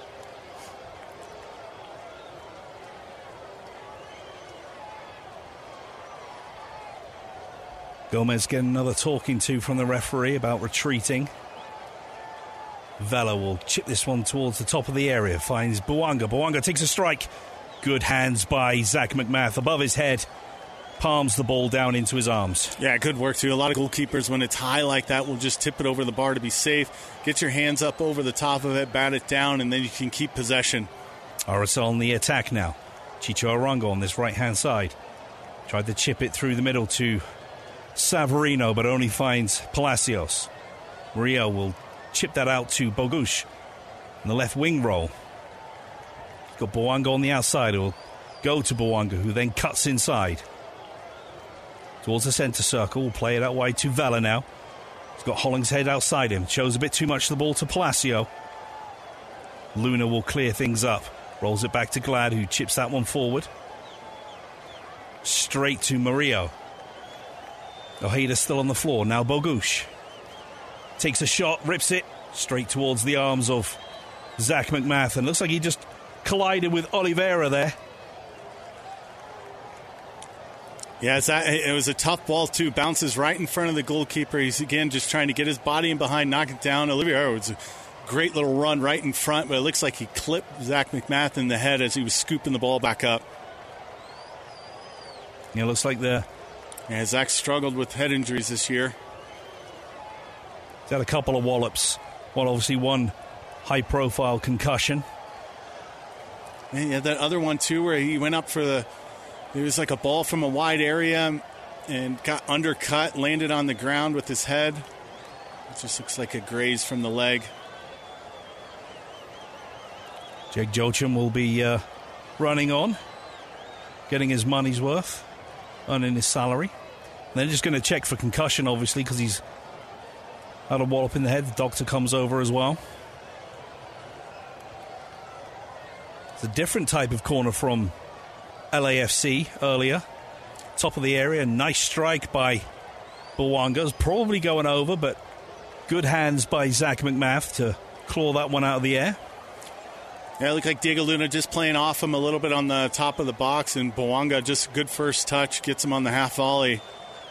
Gomez getting another talking to from the referee about retreating. Vela will chip this one towards the top of the area, finds Bouanga. Bouanga takes a strike. Good hands by Zach McMath above his head. Palms the ball down into his arms. Yeah, good work too. A lot of goalkeepers, when it's high like that, will just tip it over the bar to be safe. Get your hands up over the top of it, bat it down, and then you can keep possession. RSL on the attack now. Chicho Arango on this right-hand side. Tried to chip it through the middle to Savarino, but only finds Palacios. Murillo will chip that out to Bogusz in the left wing roll. Got Bouanga on the outside. It will go to Bouanga, who then cuts inside towards the centre circle. Will play it out wide to Vela now. He's got Hollingshead outside him. Shows a bit too much of the ball to Palacio. Luna will clear things up. Rolls it back to Glad, who chips that one forward. Straight to Murillo. Ojeda still on the floor. Now Bogusz takes a shot, rips it straight towards the arms of Zach McMath, and looks like he just collided with Oliveira there. Yeah, it was a tough ball too. Bounces right in front of the goalkeeper. He's again just trying to get his body in behind, knock it down. Oliveira was a great little run right in front, but it looks like he clipped Zach McMath in the head as he was scooping the ball back up. Yeah, looks like Zach struggled with head injuries this year. He's had a couple of wallops. Well, obviously one high-profile concussion. And yeah, that other one too, where he went up for it was like a ball from a wide area and got undercut, landed on the ground with his head. It just looks like a graze from the leg. Jake Joachim will be running on, getting his money's worth, earning his salary. And they're just going to check for concussion, obviously, because he's had a wallop in the head. The doctor comes over as well. It's a different type of corner from LAFC earlier. Top of the area, nice strike by Bouanga. Probably going over, but good hands by Zach McMath to claw that one out of the air. Yeah, it looked like Diego Luna just playing off him a little bit on the top of the box, and Bouanga just good first touch, gets him on the half volley.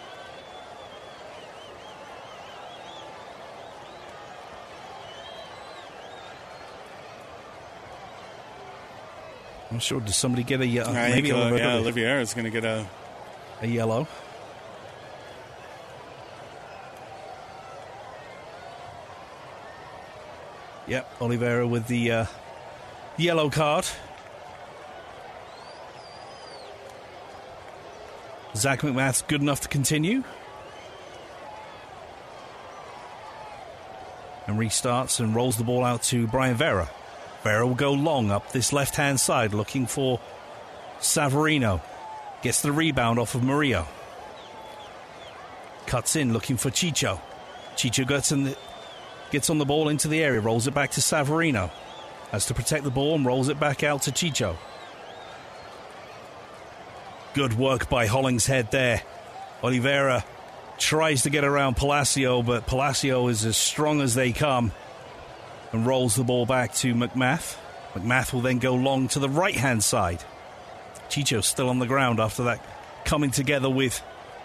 I'm sure, does somebody get a yellow? Maybe Oliveira is going to get a yellow. Yep, Oliveira with the yellow card. Zach McMath's good enough to continue. And restarts and rolls the ball out to Brian Vera. Vera will go long up this left-hand side, looking for Savarino. Gets the rebound off of Murillo. Cuts in, looking for Chicho. Chicho gets on the ball into the area, rolls it back to Savarino. Has to protect the ball and rolls it back out to Chicho. Good work by Hollingshead there. Oliveira tries to get around Palacio, but Palacio is as strong as they come and rolls the ball back to McMath. McMath will then go long to the right-hand side. Chicho still on the ground after that, coming together with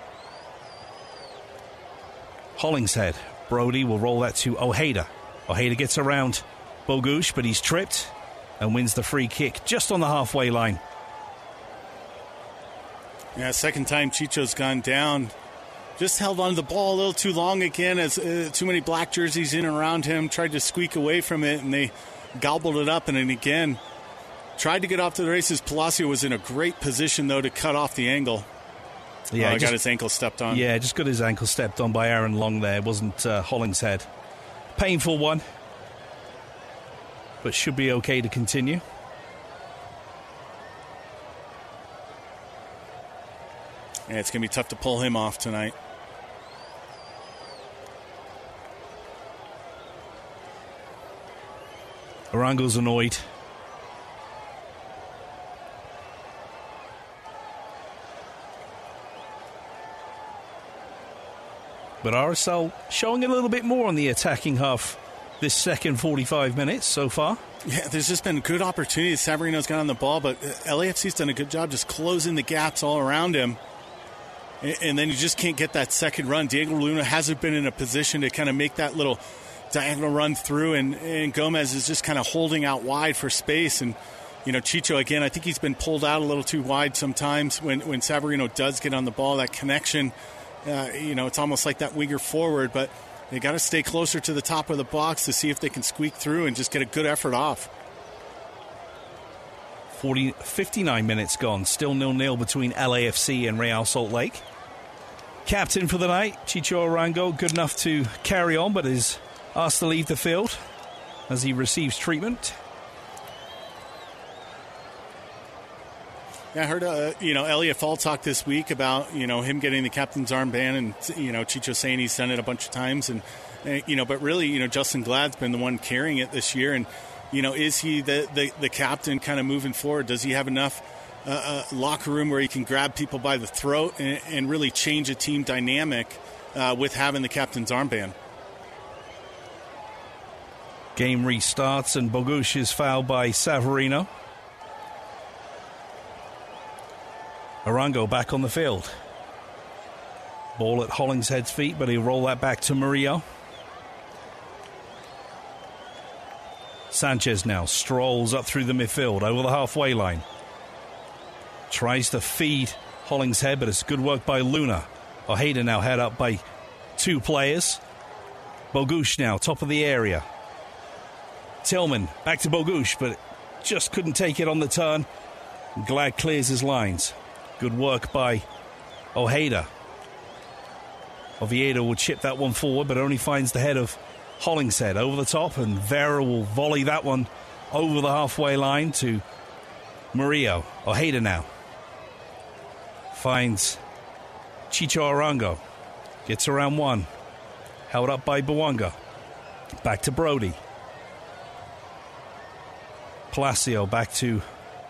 Hollingshead. Brody will roll that to Ojeda. Ojeda gets around Bogusz, but he's tripped and wins the free kick just on the halfway line. Yeah, second time Chicho's gone down. Just held on to the ball a little too long again as too many black jerseys in and around him. Tried to squeak away from it, and they gobbled it up. And then again, tried to get off to the races. Palacio was in a great position, though, to cut off the angle. Yeah, got his ankle stepped on. Yeah, just got his ankle stepped on by Aaron Long there. It wasn't Hollingshead. Painful one, but should be okay to continue. Yeah, it's going to be tough to pull him off tonight. Arango's annoyed. But RSL showing a little bit more on the attacking half this second 45 minutes so far. Yeah, there's just been good opportunities. Savarino's got on the ball, but LAFC's done a good job just closing the gaps all around him. And then you just can't get that second run. Diego Luna hasn't been in a position to kind of make that little diagonal run through, and Gomez is just kind of holding out wide for space. And, you know, Chicho, again, I think he's been pulled out a little too wide sometimes when Savarino does get on the ball. That connection, it's almost like that winger forward, but they got to stay closer to the top of the box to see if they can squeak through and just get a good effort off. 59 minutes gone, still 0-0 between LAFC and Real Salt Lake. Captain for the night, Chicho Arango, good enough to carry on, but is asked to leave the field as he receives treatment. Yeah, I heard, Elliot Fall talk this week about, him getting the captain's armband, and, Chicho saying he's done it a bunch of times. And, but really, Justin Glad's been the one carrying it this year. And, is he the captain kind of moving forward? Does he have enough locker room where he can grab people by the throat and really change a team dynamic with having the captain's armband? Game restarts and Bogusz is fouled by Savarino. Arango back on the field. Ball at Hollingshead's feet, but he'll roll that back to Murillo. Sanchez now strolls up through the midfield over the halfway line. Tries to feed Hollingshead, but it's good work by Luna. Ojeda now head up by two players. Bogusz now, top of the area. Tillman back to Bogusz, but just couldn't take it on the turn. Glad clears his lines. Good work by Ojeda. Oviedo will chip that one forward, but only finds the head of Hollingshead over the top, and Vera will volley that one over the halfway line to Murillo. Ojeda now finds Chicho Arango. Gets around one. Held up by Bouanga. Back to Brody. Palacio back to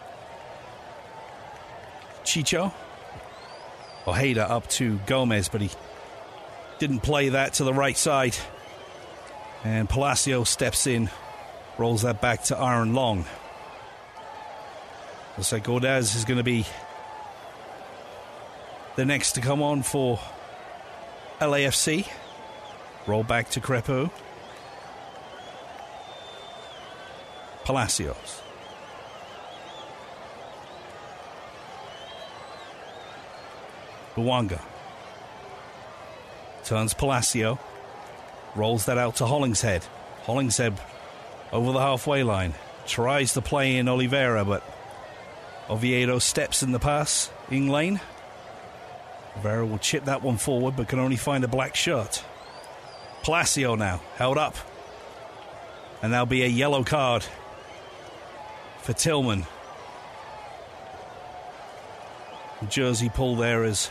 Chicho. Ojeda up to Gomez, but he didn't play that to the right side. And Palacio steps in, rolls that back to Aaron Long. Looks like Ordaz is going to be the next to come on for LAFC. Roll back to Crepeau. Palacios. Bouanga. Turns Palacio. Rolls that out to Hollingshead. Hollingshead over the halfway line. Tries to play in Oliveira, but Oviedo steps in the pass. In lane. Oliveira will chip that one forward, but can only find a black shirt. Palacio now, held up. And that'll be a yellow card for Tillman. Jersey pull there as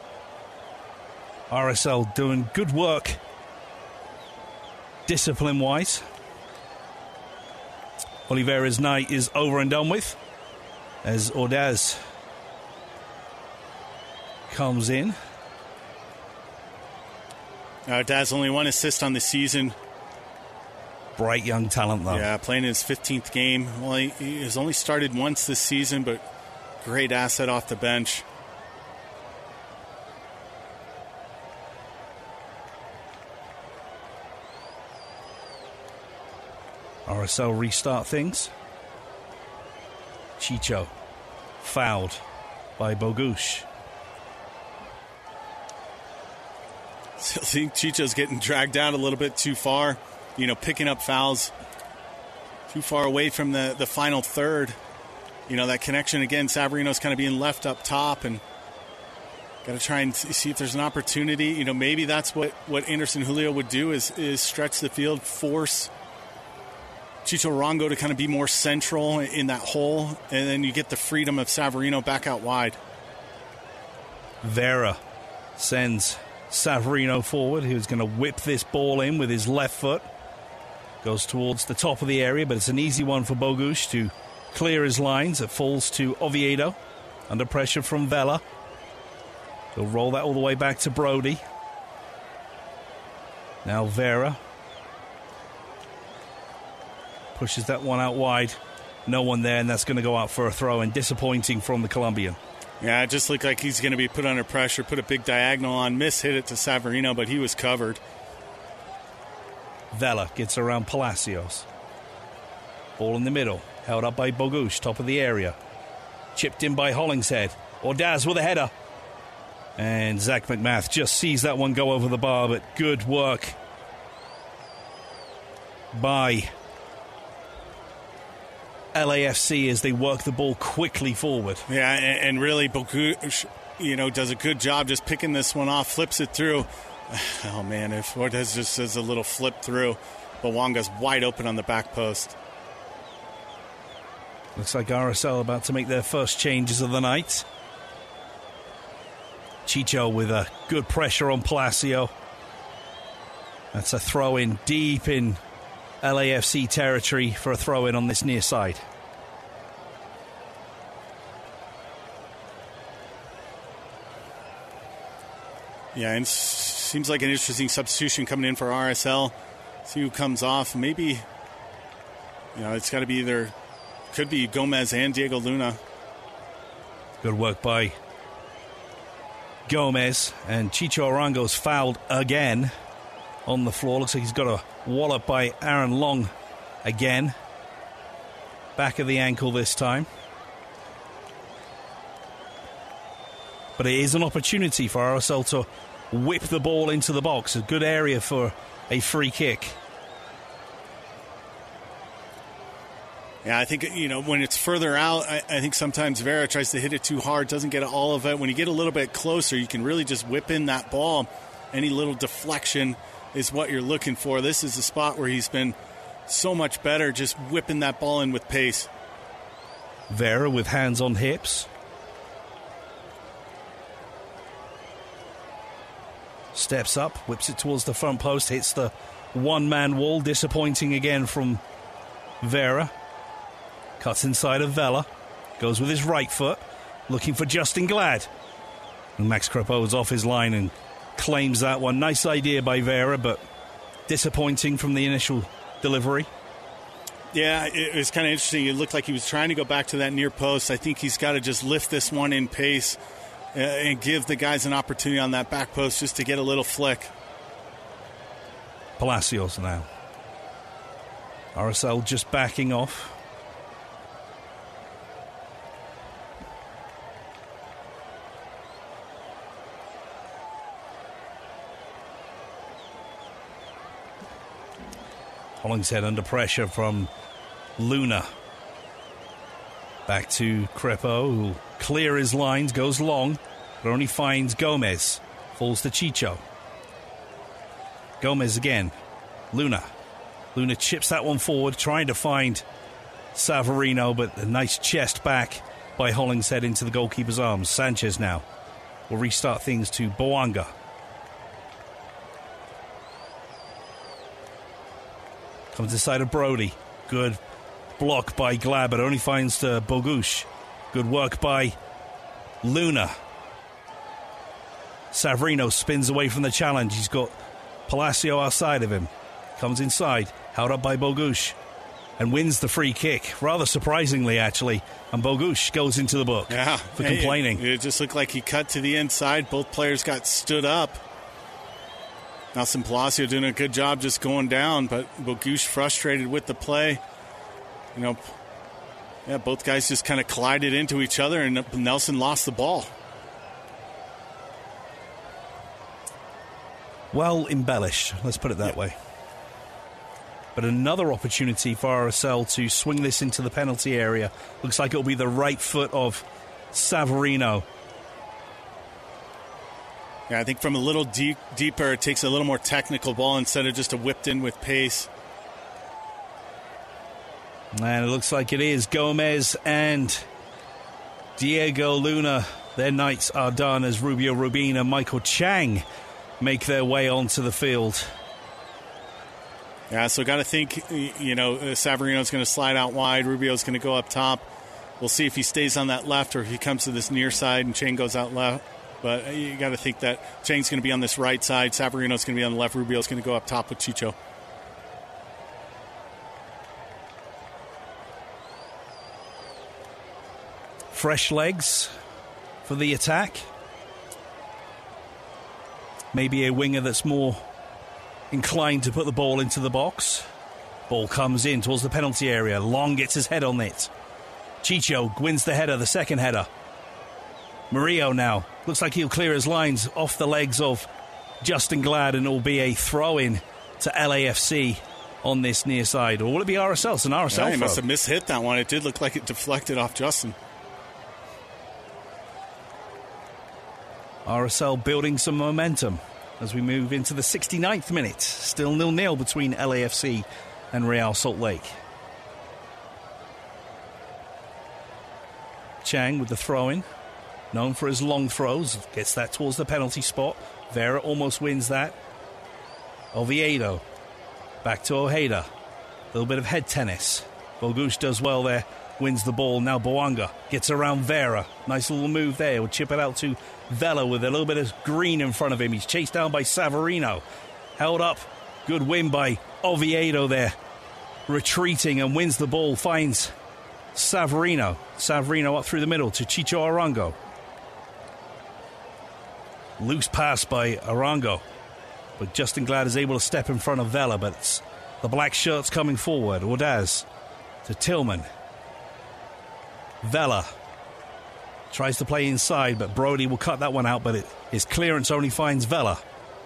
RSL doing good work discipline-wise. Oliveira's night is over and done with as Ordaz comes in. Ordaz only one assist on the season. Bright young talent, though. Yeah, playing his 15th game. Well, he has only started once this season, but great asset off the bench. RSL restart things. Chicho fouled by Bogusz. still think Chicho's getting dragged out a little bit too far, picking up fouls too far away from the final third. That connection again, Savarino's kind of being left up top, and got to try and see if there's an opportunity. Maybe that's what Anderson Julio would do is stretch the field, force Chicho Arango to kind of be more central in that hole, and then you get the freedom of Savarino back out wide. Vera sends Savarino forward, who's going to whip this ball in with his left foot. Goes towards the top of the area, but it's an easy one for Bogusz to clear his lines. It falls to Oviedo under pressure from Vela. He'll roll that all the way back to Brody. Now Vera pushes that one out wide. No one there, and that's going to go out for a throw, and disappointing from the Colombian. Yeah, it just looked like he's going to be put under pressure, put a big diagonal on, hit it to Savarino, but he was covered. Vela gets around Palacios. Ball in the middle, held up by Bogusz, top of the area. Chipped in by Hollingshead. Ordaz with a header. And Zach McMath just sees that one go over the bar, but good work by LAFC as they work the ball quickly forward. Yeah, and really Bogusz, does a good job just picking this one off, flips it through. Oh, man, if Ordaz just does a little flip through, Bowanga's wide open on the back post. Looks like RSL about to make their first changes of the night. Chicho with a good pressure on Palacio. That's a throw-in deep in LAFC territory for a throw-in on this near side. Yeah, and seems like an interesting substitution coming in for RSL. See who comes off. Maybe, it's got to be could be Gomez and Diego Luna. Good work by Gomez, and Chicho Arango's fouled again on the floor. Looks like he's got a wallop by Aaron Long again. Back of the ankle this time. But it is an opportunity for RSL to whip the ball into the box. A good area for a free kick. Yeah, I think, when it's further out, I think sometimes Vera tries to hit it too hard, doesn't get all of it. When you get a little bit closer, you can really just whip in that ball. Any little deflection is what you're looking for. This is a spot where he's been so much better, just whipping that ball in with pace. Vera with hands on hips. Steps up, whips it towards the front post, hits the one-man wall. Disappointing again from Vera. Cuts inside of Vela. Goes with his right foot. Looking for Justin Glad. And Max Crepeau is off his line and claims that one. Nice idea by Vera, but disappointing from the initial delivery. Yeah, it was kind of interesting. It looked like he was trying to go back to that near post. I think he's got to just lift this one in pace and give the guys an opportunity on that back post just to get a little flick. Palacios now. RSL just backing off. Hollingshead under pressure from Luna. Back to Crepeau, who'll clear his lines, goes long, but only finds Gomez. Falls to Chicho. Gomez again. Luna. Luna chips that one forward, trying to find Savarino, but a nice chest back by Hollingshead into the goalkeeper's arms. Sanchez now will restart things to Bowanga. Comes inside of Brody. Good block by Glad, but only finds Bogusz. Good work by Luna. Savarino spins away from the challenge. He's got Palacio outside of him. Comes inside, held up by Bogusz, and wins the free kick. Rather surprisingly, actually. And Bogusz goes into the book for complaining. It just looked like he cut to the inside. Both players got stood up. Nelson Palacio doing a good job just going down, but Bogusz frustrated with the play. Both guys just kind of collided into each other, and Nelson lost the ball. well embellished, let's put it that way. But another opportunity for RSL to swing this into the penalty area. Looks like it'll be the right foot of Savarino. Yeah, I think from a little deeper, it takes a little more technical ball instead of just a whipped in with pace. And it looks like it is Gomez and Diego Luna. Their nights are done as Rubio Rubin and Michael Chang make their way onto the field. Yeah, so got to think, Savarino's going to slide out wide. Rubio's going to go up top. We'll see if he stays on that left or if he comes to this near side and Chang goes out left. But you got to think that Chang's going to be on this right side. Savarino's going to be on the left. Rubio's going to go up top with Chicho. Fresh legs for the attack. Maybe a winger that's more inclined to put the ball into the box. Ball comes in towards the penalty area. Long gets his head on it. Chicho wins the header, the second header. Murillo now. Looks like he'll clear his lines off the legs of Justin Glad, and it'll be a throw-in to LAFC on this near side. Or will it be RSL? It's an RSL throw. He must have mishit that one. It did look like it deflected off Justin. RSL building some momentum as we move into the 69th minute. Still 0-0 between LAFC and Real Salt Lake. Chang with the throw-in. Known for his long throws. Gets that towards the penalty spot. Vera almost wins that. Oviedo. Back to Ojeda. A little bit of head tennis. Bogusz does well there. Wins the ball. Now Boanga gets around Vera. Nice little move there. Will chip it out to Vela with a little bit of green in front of him. He's chased down by Savarino. Held up. Good win by Oviedo there. Retreating and wins the ball. Finds Savarino. Savarino up through the middle to Chicho Arango. Loose pass by Arango. But Justin Glad is able to step in front of Vela. But it's the black shirts coming forward. Ordaz to Tillman. Vela tries to play inside, but Brody will cut that one out, but his clearance only finds Vela.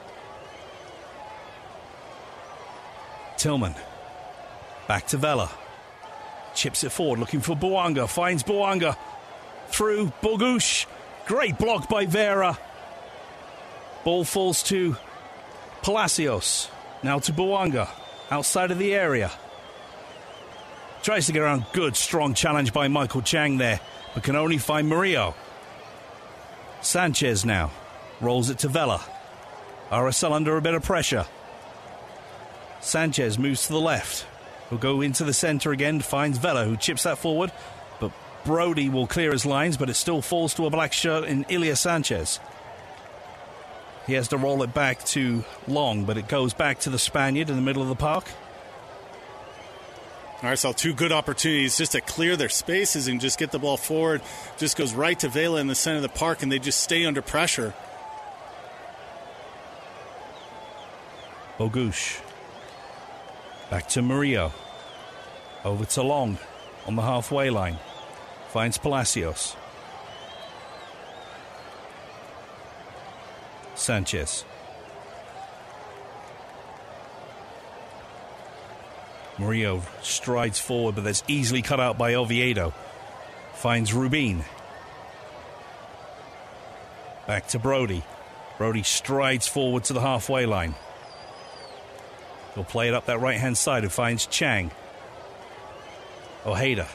Tillman. Back to Vela. Chips it forward, looking for Boanga. Finds Boanga. Through Bogusz. Great block by Vera. Ball falls to Palacios. Now to Boanga. Outside of the area. Tries to get around. Good, strong challenge by Michael Chang there, but can only find Murillo. Sanchez now. Rolls it to Vela. RSL under a bit of pressure. Sanchez moves to the left. He'll go into the centre again. Finds Vela, who chips that forward. But Brody will clear his lines, but it still falls to a black shirt in Ilya Sanchez. He has to roll it back to Long, but it goes back to the Spaniard in the middle of the park. RSL, two good opportunities just to clear their spaces and just get the ball forward. Just goes right to Vela in the center of the park, and they just stay under pressure. Bogusz. Back to Murillo. Over to Long on the halfway line. Finds Palacios. Sanchez. Murillo strides forward, but that's easily cut out by Oviedo. Finds Rubin. Back to Brody. Brody strides forward to the halfway line. He'll play it up that right-hand side, who finds Chang. Ojeda.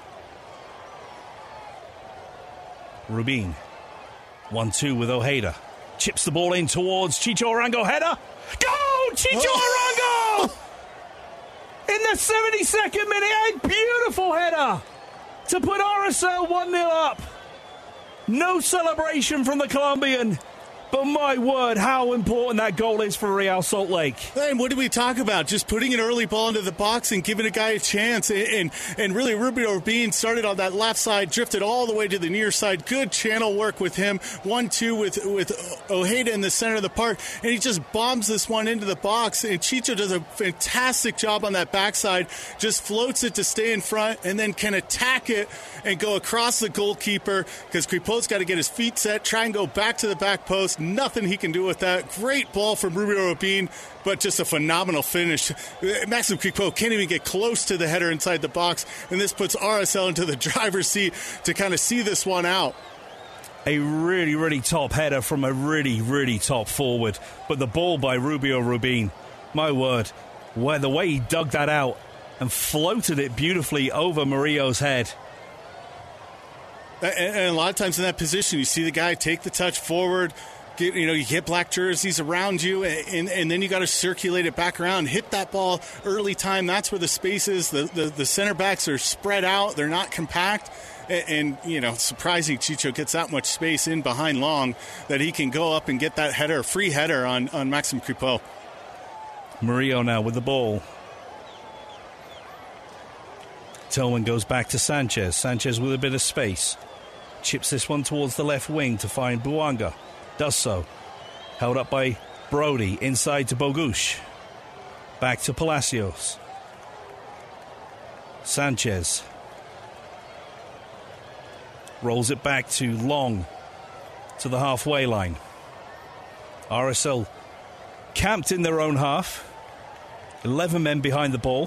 Rubin. 1-2 with Ojeda. Chips the ball in towards Chicho Arango. Header. Go! Chicho Arango! In the 72nd minute, a beautiful header to put RSL 1-0 up. No celebration from the Colombian, but my word, how important that goal is for Real Salt Lake. And what did we talk about? Just putting an early ball into the box and giving a guy a chance. And really, Rubio Rubin started on that left side, drifted all the way to the near side. Good channel work with him. 1-2 with Ojeda in the center of the park. And he just bombs this one into the box. And Chicho does a fantastic job on that backside. Just floats it to stay in front and then can attack it and go across the goalkeeper, because Kripo's got to get his feet set, try and go back to the back post. Nothing he can do with that. Great ball from Rubio Rubin, but just a phenomenal finish. Maxim Crepeau can't even get close to the header inside the box, and this puts RSL into the driver's seat to kind of see this one out. A really, really top header from a really, really top forward. But the ball by Rubio Rubin, my word, the way he dug that out and floated it beautifully over Murillo's head. And a lot of times in that position, you see the guy take the touch forward, you get black jerseys around you, and then you got to circulate it back around, hit that ball early time. That's where the space is. The center backs are spread out. They're not compact. And surprising Chicho gets that much space in behind Long that he can go up and get that header, free header on Maxim Crepeau. Murillo now with the ball. Tillman goes back to Sanchez. Sanchez with a bit of space. Chips this one towards the left wing to find Bouanga. Does so. Held up by Brody. Inside to Bogusz. Back to Palacios. Sanchez. Rolls it back to Long. To the halfway line. RSL camped in their own half. 11 men behind the ball.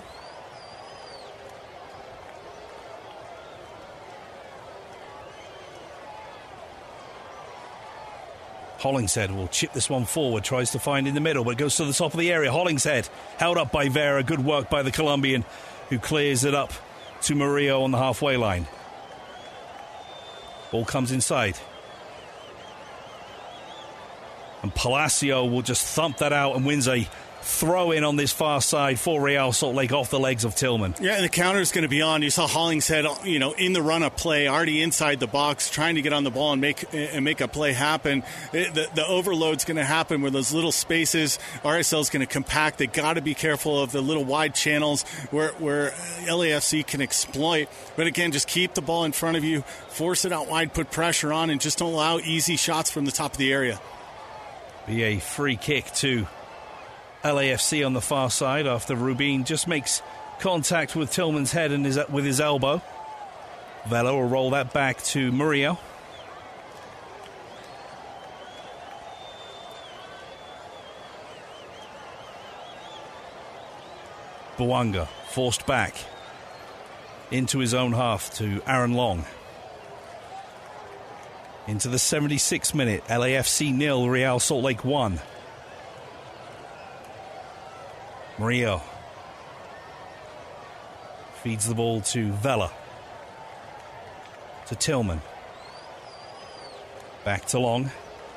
Hollingshead will chip this one forward, tries to find in the middle, but it goes to the top of the area. Hollingshead held up by Vera. Good work by the Colombian, who clears it up to Murillo on the halfway line. Ball comes inside. And Palacio will just thump that out and wins a throw-in on this far side for Real Salt Lake off the legs of Tillman. Yeah, and the counter is going to be on. You saw Hollingshead, in the run-up play, already inside the box, trying to get on the ball and make a play happen. The overload's going to happen where those little spaces, RSL's going to compact. They got to be careful of the little wide channels where LAFC can exploit. But again, just keep the ball in front of you, force it out wide, put pressure on, and just don't allow easy shots from the top of the area. Be a free kick to LAFC on the far side after Rubin just makes contact with Tillman's head and with his elbow. Vela will roll that back to Murillo. Bouanga forced back into his own half to Aaron Long. Into the 76th minute, LAFC 0, Real Salt Lake 1. Murillo feeds the ball to Vela. To Tillman. Back to Long.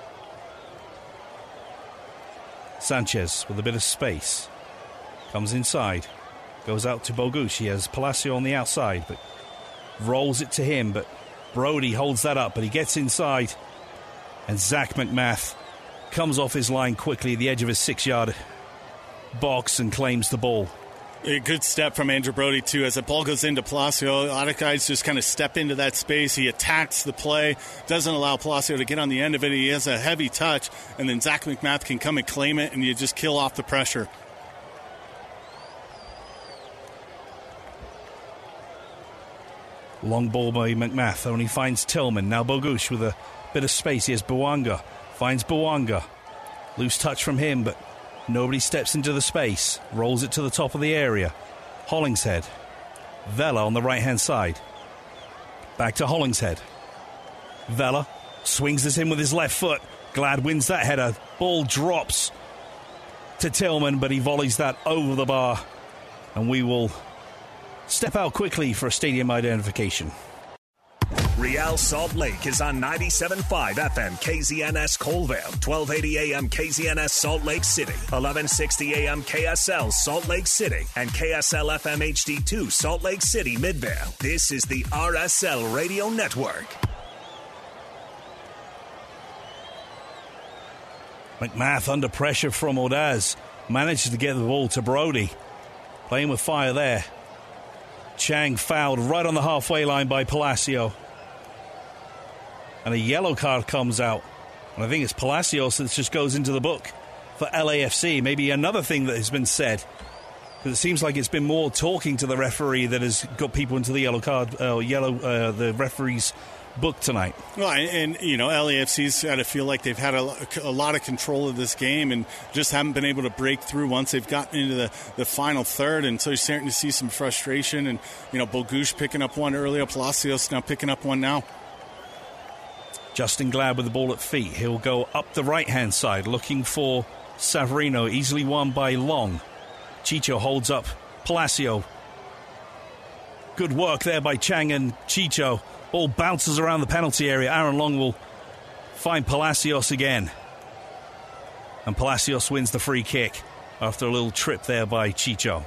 Sanchez with a bit of space. Comes inside. Goes out to Bogusz. He has Palacio on the outside, but rolls it to him. But Brody holds that up, but he gets inside. And Zach McMath comes off his line quickly at the edge of his 6-yard box and claims the ball. A good step from Andrew Brody, too. As the ball goes into Palacio, a lot of guys just kind of step into that space. He attacks the play, doesn't allow Palacio to get on the end of it. He has a heavy touch, and then Zach McMath can come and claim it, and you just kill off the pressure. Long ball by McMath, only finds Tillman. Now Bogusz with a bit of space. He has Bouanga. Finds Bouanga. Loose touch from him, but nobody steps into the space. Rolls it to the top of the area. Hollingshead. Vela on the right-hand side. Back to Hollingshead. Vela swings this in with his left foot. Glad wins that header. Ball drops to Tillman, but he volleys that over the bar. And we will step out quickly for a stadium identification. Real Salt Lake is on 97.5 FM KZNS Colville, 1280 AM KZNS Salt Lake City, 1160 AM KSL Salt Lake City, and KSL FM HD2 Salt Lake City Midvale. This is the RSL Radio Network. McMath under pressure from Ordaz. Manages to get the ball to Brody. Playing with fire there. Chang fouled right on the halfway line by Palacio. And a yellow card comes out. And I think it's Palacios that just goes into the book for LAFC. Maybe another thing that has been said. Because it seems like it's been more talking to the referee that has got people into the yellow card, the referee's book tonight. Well, and LAFC's got to feel like they've had a lot of control of this game and just haven't been able to break through once they've gotten into the final third. And so you're starting to see some frustration. And, Bogusz picking up one earlier, Palacios now picking up one now. Justin Glad with the ball at feet. He'll go up the right-hand side looking for Savarino, easily won by Long. Chicho holds up Palacio. Good work there by Chang and Chicho. Ball bounces around the penalty area. Aaron Long will find Palacios again. And Palacios wins the free kick after a little trip there by Chicho.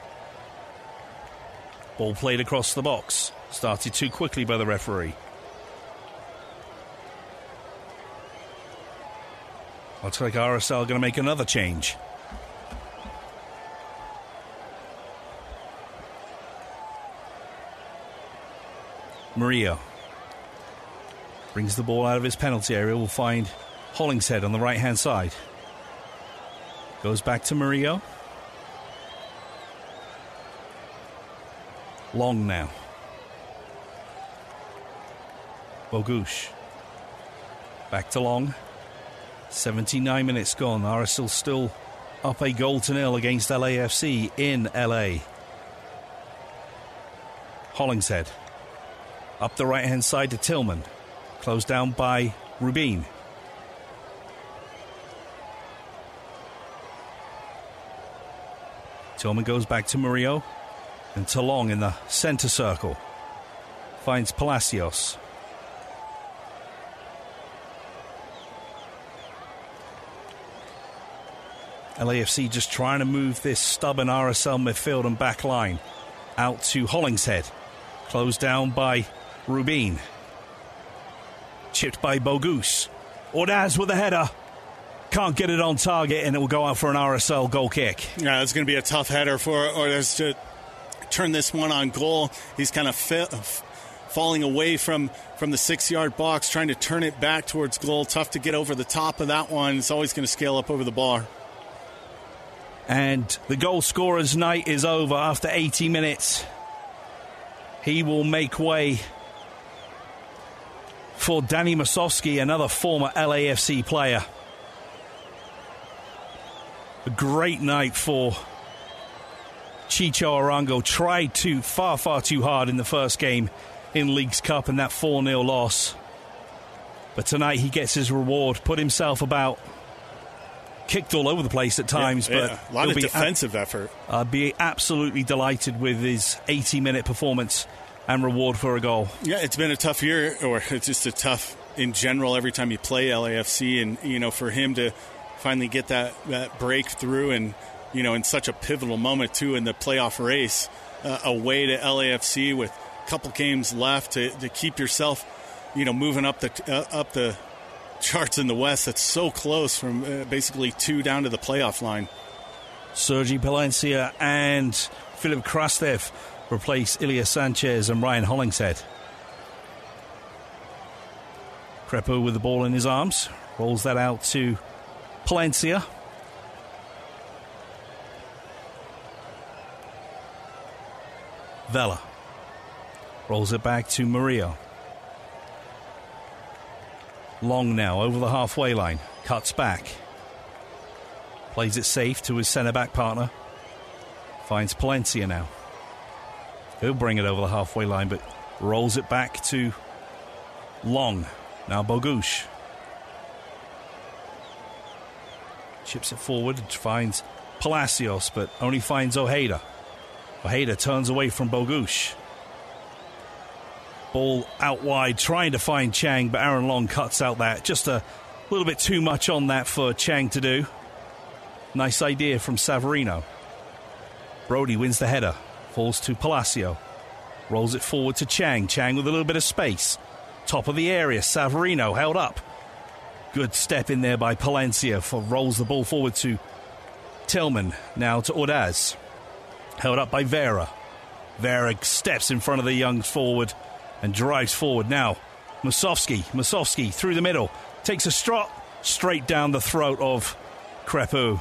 Ball played across the box. Started too quickly by the referee. Looks like RSL going to make another change. Murillo brings the ball out of his penalty area. Will find Hollingshead on the right-hand side. Goes back to Murillo. Long now. Bogusz. Back to Long. 79 minutes gone. RSL still up 1-0 against LAFC in LA. Hollingshead. Up the right-hand side to Tillman. Closed down by Rubin. Tillman goes back to Murillo. And to Long in the centre circle. Finds Palacios. LAFC just trying to move this stubborn RSL midfield and back line out to Hollingshead. Closed down by Rubin. Chipped by Bogusz. Ordaz with a header. Can't get it on target, and it will go out for an RSL goal kick. Yeah, it's going to be a tough header for Ordaz to turn this one on goal. He's kind of falling away from the 6-yard box, trying to turn it back towards goal. Tough to get over the top of that one. It's always going to scale up over the bar. And the goal scorer's night is over after 80 minutes. He will make way for Danny Masovsky, another former LAFC player. A great night for Chicho Arango. Tried far too hard in the first game in Leagues Cup and that 4-0 loss. But tonight he gets his reward, put himself about. Kicked all over the place at times, but a lot of defensive effort. I'd be absolutely delighted with his 80-minute performance and reward for a goal. Yeah, it's been a tough year, or it's just a tough in general every time you play LAFC, and for him to finally get that breakthrough, and in such a pivotal moment too in the playoff race, away to LAFC with a couple games left to keep yourself, moving up the charts in the West. That's so close from basically 2 down to the playoff line. Sergi Palencia and Filip Krastev replace Ilya Sanchez and Ryan Hollingshead. Crepeau with the ball in his arms. Rolls that out to Palencia. Vela. Rolls it back to Murillo. Long now over the halfway line. Cuts back. Plays it safe to his centre-back partner. Finds Palencia now. He'll bring it over the halfway line, but rolls it back to Long. Now Bogusz. Chips it forward. Finds Palacios, but only finds Ojeda. Ojeda turns away from Bogusz. Ball out wide, trying to find Chang, but Aaron Long cuts out that. Just a little bit too much on that for Chang to do. Nice idea from Savarino. Brody wins the header. Falls to Palacio. Rolls it forward to Chang. Chang with a little bit of space. Top of the area. Savarino held up. Good step in there by Palencia. Rolls the ball forward to Tillman. Now to Ordaz. Held up by Vera. Vera steps in front of the young forward and drives forward. Now Masovsky through the middle. Takes a straight down the throat of Crepeau.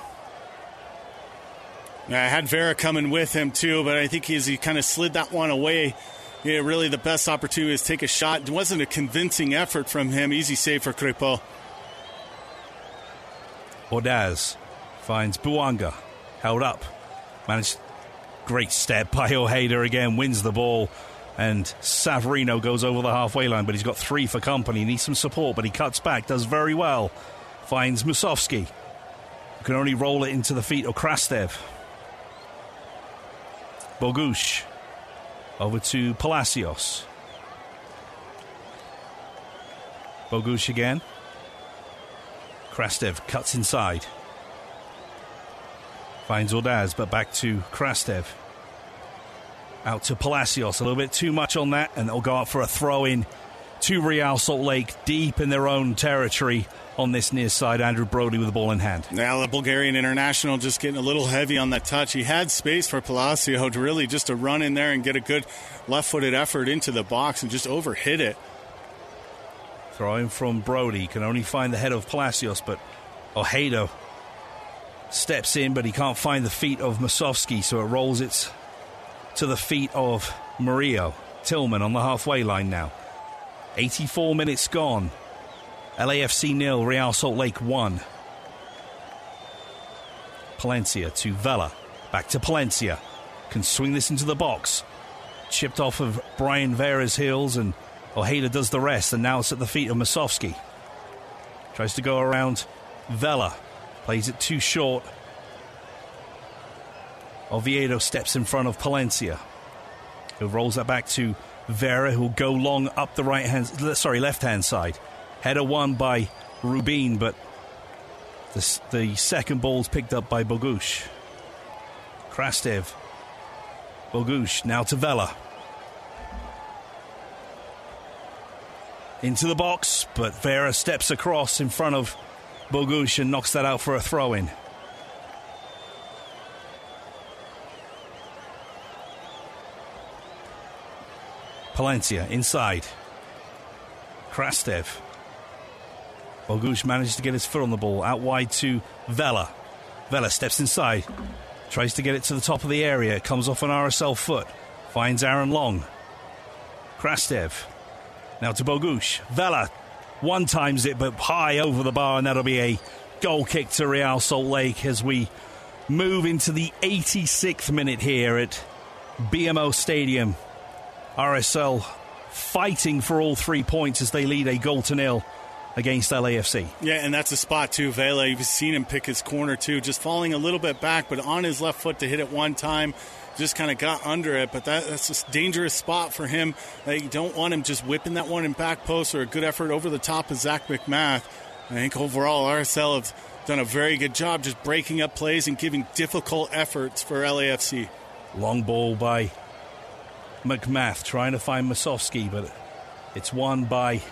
I had Vera coming with him too, but I think he kind of slid that one away really the best opportunity is take a shot. It wasn't a convincing effort from him. Easy save for Crépeau. Ordaz finds Bouanga, held up. Managed, great step by Ojeda again, wins the ball. And Savarino goes over the halfway line, but he's got 3 for company. Needs some support, but he cuts back, does very well. Finds Musovski, who can only roll it into the feet of Krastev. Bogusz over to Palacios. Bogusz again. Krastev cuts inside. Finds Ordaz, but back to Krastev. Out to Palacios. A little bit too much on that, and they'll go up for a throw-in to Real Salt Lake, deep in their own territory on this near side. Andrew Brody with the ball in hand. Now the Bulgarian international just getting a little heavy on that touch. He had space for Palacio to really just to run in there and get a good left-footed effort into the box and just overhit it. Throw-in from Brody. Can only find the head of Palacios, but Ojeda steps in, but he can't find the feet of Musovski, so it rolls it to the feet of Murillo. Tillman on the halfway line now. 84 minutes gone. LAFC 0, Real Salt Lake 1. Palencia to Vela. Back to Palencia. Can swing this into the box. Chipped off of Brian Vera's heels, and Ojeda does the rest, and now it's at the feet of Musovski. Tries to go around Vela. Plays it too short. Oviedo steps in front of Palencia, who rolls that back to Vera, who'll go long up the left-hand side. Header won by Rubin, but the second ball's picked up by Bogusz. Krastev. Bogusz now to Vela. Into the box, but Vera steps across in front of Bogusz and knocks that out for a throw-in. Palencia inside. Krastev. Bogusz manages to get his foot on the ball. Out wide to Vela. Vela steps inside. Tries to get it to the top of the area. It comes off an RSL foot. Finds Aaron Long. Krastev. Now to Bogusz. Vela one-times it, but high over the bar, and that'll be a goal kick to Real Salt Lake as we move into the 86th minute here at BMO Stadium. RSL fighting for all 3 points as they lead a 0-0 against LAFC. Yeah, and that's a spot too. Vela, you've seen him pick his corner too, just falling a little bit back, but on his left foot to hit it one time. Just kind of got under it, but that's a dangerous spot for him. You don't want him just whipping that one in back post, or a good effort over the top of Zach McMath. I think overall RSL have done a very good job just breaking up plays and giving difficult efforts for LAFC. Long ball by McMath trying to find Musovski, but it's won by,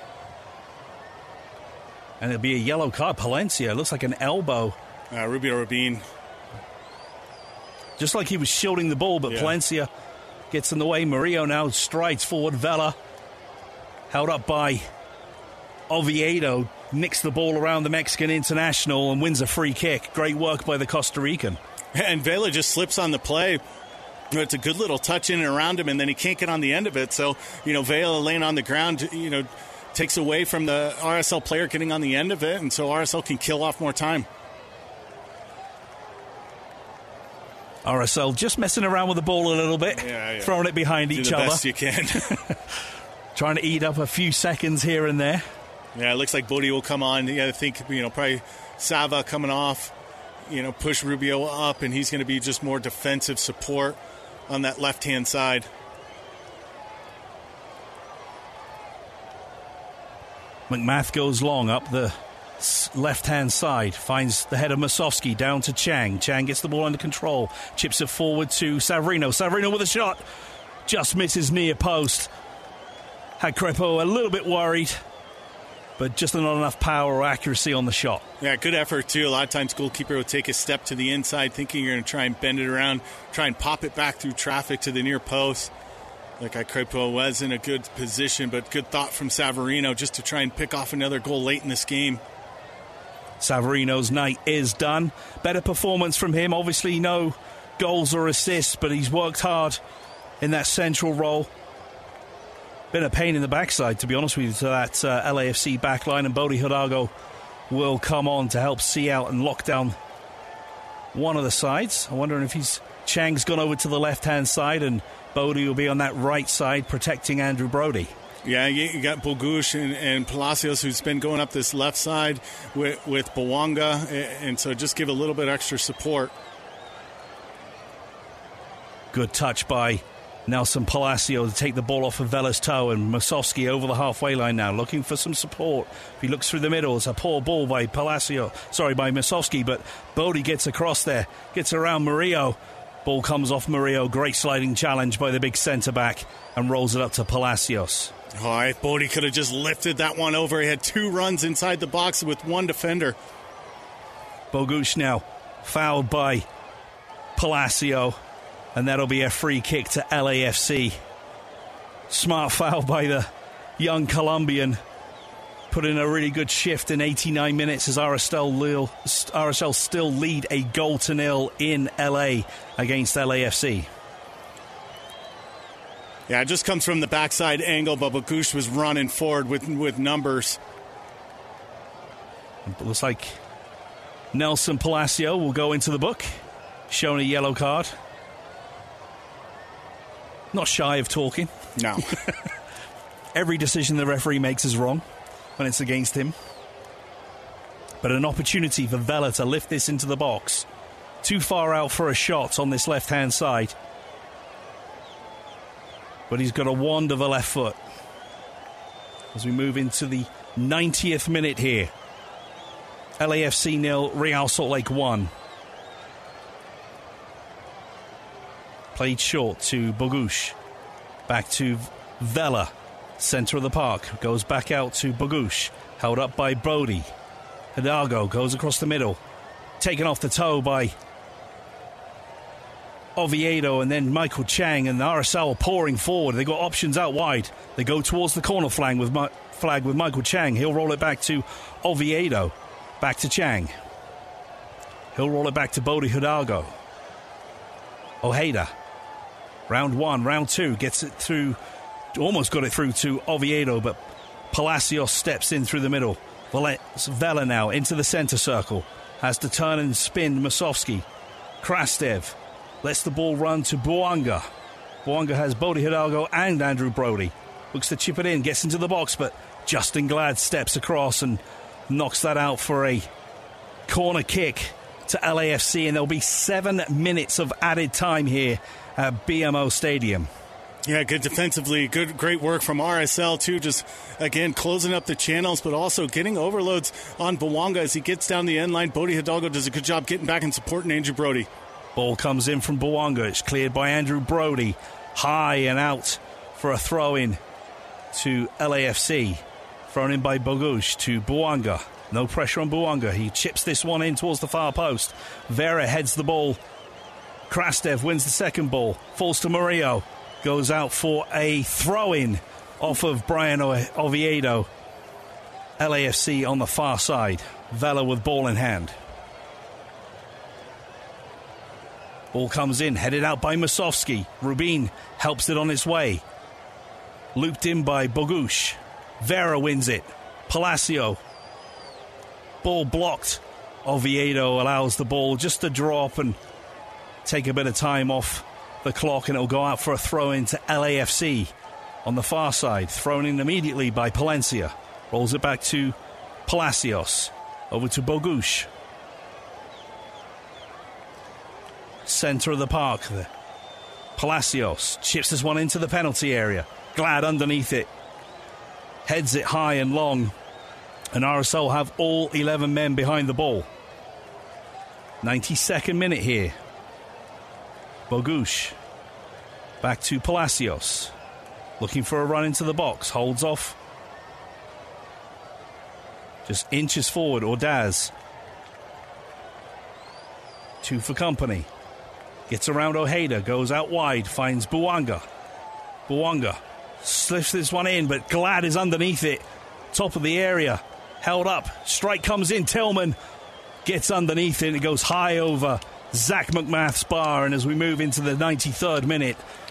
and it'll be a yellow card. Palencia, looks like an elbow. Rubio Rubin. Just like he was shielding the ball, but Palencia gets in the way. Murillo now strides forward. Vela, held up by Oviedo, nicks the ball around the Mexican international and wins a free kick. Great work by the Costa Rican. And Vela just slips on the play. It's a good little touch in and around him, and then he can't get on the end of it. So, Vela laying on the ground, takes away from the RSL player getting on the end of it, and so RSL can kill off more time. RSL just messing around with the ball a little bit, throwing it behind each other. Do the best you can. Trying to eat up a few seconds here and there. Yeah, it looks like Bodie will come on. I think, probably Sava coming off, push Rubio up, and he's going to be just more defensive support on that left-hand side. McMath goes long up the left-hand side, finds the head of Musovski down to Chang. Chang gets the ball under control, chips it forward to Savarino. Savarino with a shot, just misses near post. Had Crépeau a little bit worried, but just not enough power or accuracy on the shot. Yeah, good effort too. A lot of times goalkeeper will take a step to the inside thinking you're going to try and bend it around, try and pop it back through traffic to the near post. Like Crépeau was in a good position, but good thought from Savarino just to try and pick off another goal late in this game. Savarino's night is done. Better performance from him. Obviously no goals or assists, but he's worked hard in that central role. been a pain in the backside, to be honest with you, to that LAFC backline, and Bodie Hidalgo will come on to help see out and lock down one of the sides. I'm wondering if Chang's gone over to the left-hand side, and Bodie will be on that right side protecting Andrew Brody. Yeah, you got Bogusz and Palacios, who's been going up this left side with Bouanga, and so just give a little bit extra support. Good touch by Nelson Palacio to take the ball off of Vela's toe, and Musovski over the halfway line now, looking for some support. If he looks through the middle, it's a poor ball by Musovski, but Bodie gets across there, gets around Murillo. Ball comes off Murillo, great sliding challenge by the big centre-back, and rolls it up to Palacios. All right, Bodie could have just lifted that one over. He had 2 runs inside the box with 1 defender. Bogusz now fouled by Palacio, and that'll be a free kick to LAFC. Smart foul by the young Colombian. Put in a really good shift in 89 minutes as RSL still lead a 0-0 in LA against LAFC. Yeah, it just comes from the backside angle, but Bogusz was running forward with numbers. It looks like Nelson Palacio will go into the book, shown a yellow card. Not shy of talking. No. Every decision the referee makes is wrong when it's against him. But an opportunity for Vela to lift this into the box. Too far out for a shot on this left-hand side. But he's got a wand of a left foot. As we move into the 90th minute here. LAFC 0, Real Salt Lake 1. Played short to Bogusz. Back to Vela. Centre of the park. Goes back out to Bogusz. Held up by Bodie. Hidalgo goes across the middle. Taken off the toe by Oviedo, and then Michael Chang, and the RSL pouring forward. They got options out wide. They go towards the corner flag with Michael Chang. He'll roll it back to Oviedo. Back to Chang. He'll roll it back to Bodie Hidalgo. Ojeda. Round 1, round 2. Gets it through. Almost got it through to Oviedo, but Palacios steps in through the middle. Vela now into the centre circle. Has to turn and spin Musovski. Krastev lets the ball run to Bouanga. Bouanga has Bodie Hidalgo and Andrew Brody. Looks to chip it in, gets into the box, but Justin Glad steps across and knocks that out for a corner kick to LAFC, and there'll be 7 minutes of added time here at BMO Stadium. Yeah, good defensively. Great work from RSL, too. Just, again, closing up the channels, but also getting overloads on Bouanga as he gets down the end line. Bodie Hidalgo does a good job getting back and supporting Andrew Brody. Ball comes in from Bouanga. It's cleared by Andrew Brody. High and out for a throw-in to LAFC. Thrown in by Bogusz to Bouanga. No pressure on Bouanga. He chips this one in towards the far post. Vera heads the ball. Krastev wins the second ball. Falls to Murillo. Goes out for a throw-in off of Brian Oviedo. LAFC on the far side. Vela with ball in hand. Ball comes in, headed out by Musovski. Rubin helps it on its way. Looped in by Bogusz. Vera wins it. Palacio. Ball blocked. Oviedo allows the ball just to drop and take a bit of time off the clock, and it'll go out for a throw-in to LAFC on the far side. Thrown in immediately by Palencia. Rolls it back to Palacios. Over to Bogusz. Centre of the park. Palacios chips this one into the penalty area. Glad underneath it. Heads it high and long. And RSL have all 11 men behind the ball. 92nd minute here. Bogusz. Back to Palacios. Looking for a run into the box. Holds off. Just inches forward. Ordaz. 2 for company. Gets around Ojeda. Goes out wide. Finds Bouanga. Bouanga slips this one in, but Glad is underneath it. Top of the area. Held up. Strike comes in. Tillman gets underneath it. It goes high over Zach McMath's bar. And as we move into the 93rd minute,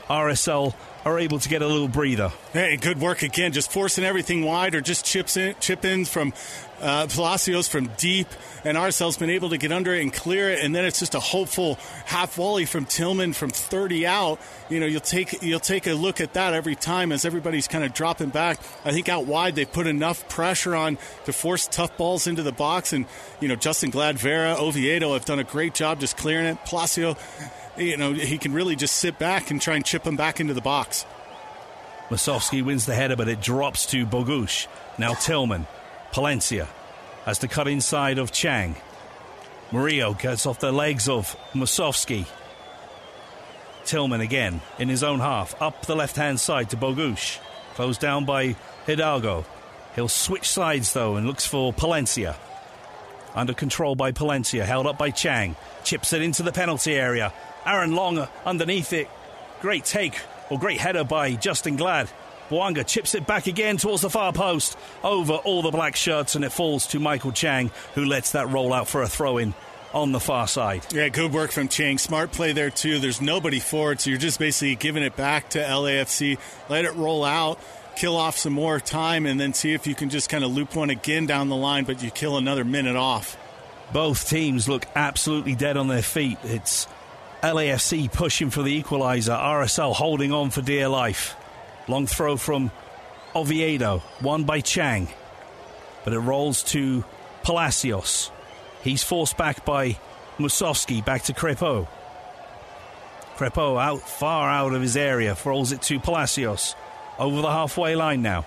RSL are able to get a little breather. Hey, good work again, just forcing everything wide or just chip ins from Palacios from deep, and RSL's been able to get under it and clear it, and then it's just a hopeful half volley from Tillman from 30 out. You know, you'll take a look at that every time as everybody's kind of dropping back. I think out wide they put enough pressure on to force tough balls into the box, and you know, Justin Glad, Vera, Oviedo have done a great job just clearing it. Palacio, you know, he can really just sit back and try and chip him back into the box. Musovski wins the header, but it drops to Bogusz. Now Tillman. Palencia has to cut inside of Chang. Murillo gets off the legs of Musovski. Tillman again in his own half. Up the left-hand side to Bogusz. Closed down by Hidalgo. He'll switch sides, though, and looks for Palencia. Under control by Palencia. Held up by Chang. Chips it into the penalty area. Aaron Long underneath it. Great take, or great header by Justin Glad. Bouanga chips it back again towards the far post, over all the black shirts, and it falls to Michael Chang, who lets that roll out for a throw-in on the far side. Yeah, good work from Chang. Smart play there, too. There's nobody forward, so you're just basically giving it back to LAFC. Let it roll out, kill off some more time, and then see if you can just kind of loop one again down the line, but you kill another minute off. Both teams look absolutely dead on their feet. It's LAFC pushing for the equaliser, RSL holding on for dear life. Long throw from Oviedo, won by Chang. But it rolls to Palacios. He's forced back by Musovski, back to Crepeau. Crepeau far out of his area, throws it to Palacios. Over the halfway line now.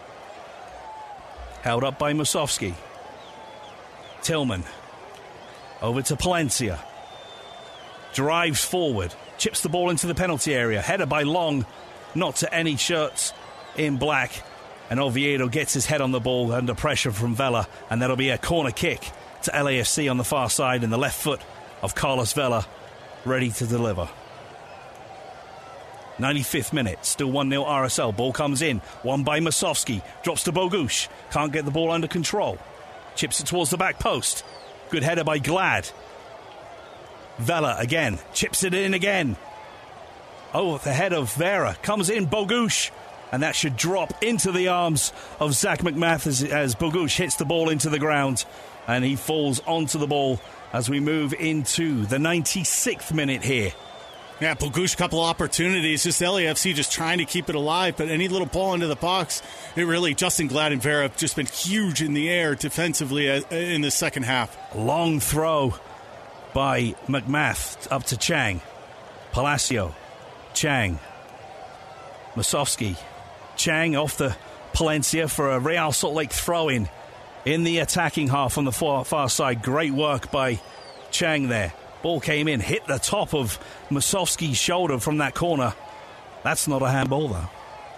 Held up by Musovski. Tillman. Over to Palencia. Drives forward. Chips the ball into the penalty area. Header by Long. Not to any shirts in black. And Oviedo gets his head on the ball under pressure from Vela. And that'll be a corner kick to LAFC on the far side. And the left foot of Carlos Vela ready to deliver. 95th minute. Still 1-0 RSL. Ball comes in. Won by Musovski. Drops to Bogusz. Can't get the ball under control. Chips it towards the back post. Good header by Glad. Vela again. Chips it in again. Oh, the head of Vera comes in, Bogusz, and that should drop into the arms of Zach McMath as Bogusz hits the ball into the ground, and he falls onto the ball as we move into the 96th minute here. Yeah, Bogusz, couple opportunities, just LAFC just trying to keep it alive, but any little ball into the box, it really, Justin Glad and Vera have just been huge in the air defensively in the second half. Long throw by McMath up to Chang. Palacio. Chang. Musovski. Chang off the Palencia for a Real Salt Lake throw-in in the attacking half on the far side. Great work by Chang there. Ball came in, hit the top of Musovski's shoulder from that corner. That's not a handball, though.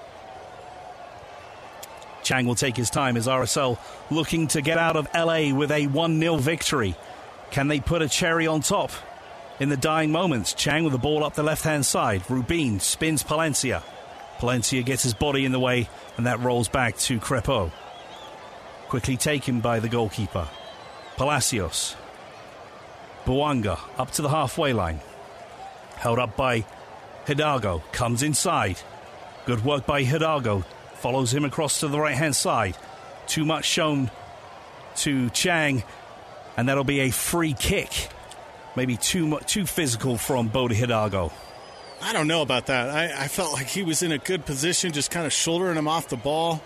Chang will take his time as RSL looking to get out of LA with a 1-0 victory. Can they put a cherry on top in the dying moments? Chang with the ball up the left-hand side. Rubin spins Palencia. Palencia gets his body in the way, and that rolls back to Crepeau. Quickly taken by the goalkeeper. Palacios. Bouanga up to the halfway line. Held up by Hidalgo. Comes inside. Good work by Hidalgo. Follows him across to the right-hand side. Too much shown to Chang, and that'll be a free kick. Maybe too physical from Bode Hidalgo. I don't know about that. I felt like he was in a good position, just kind of shouldering him off the ball.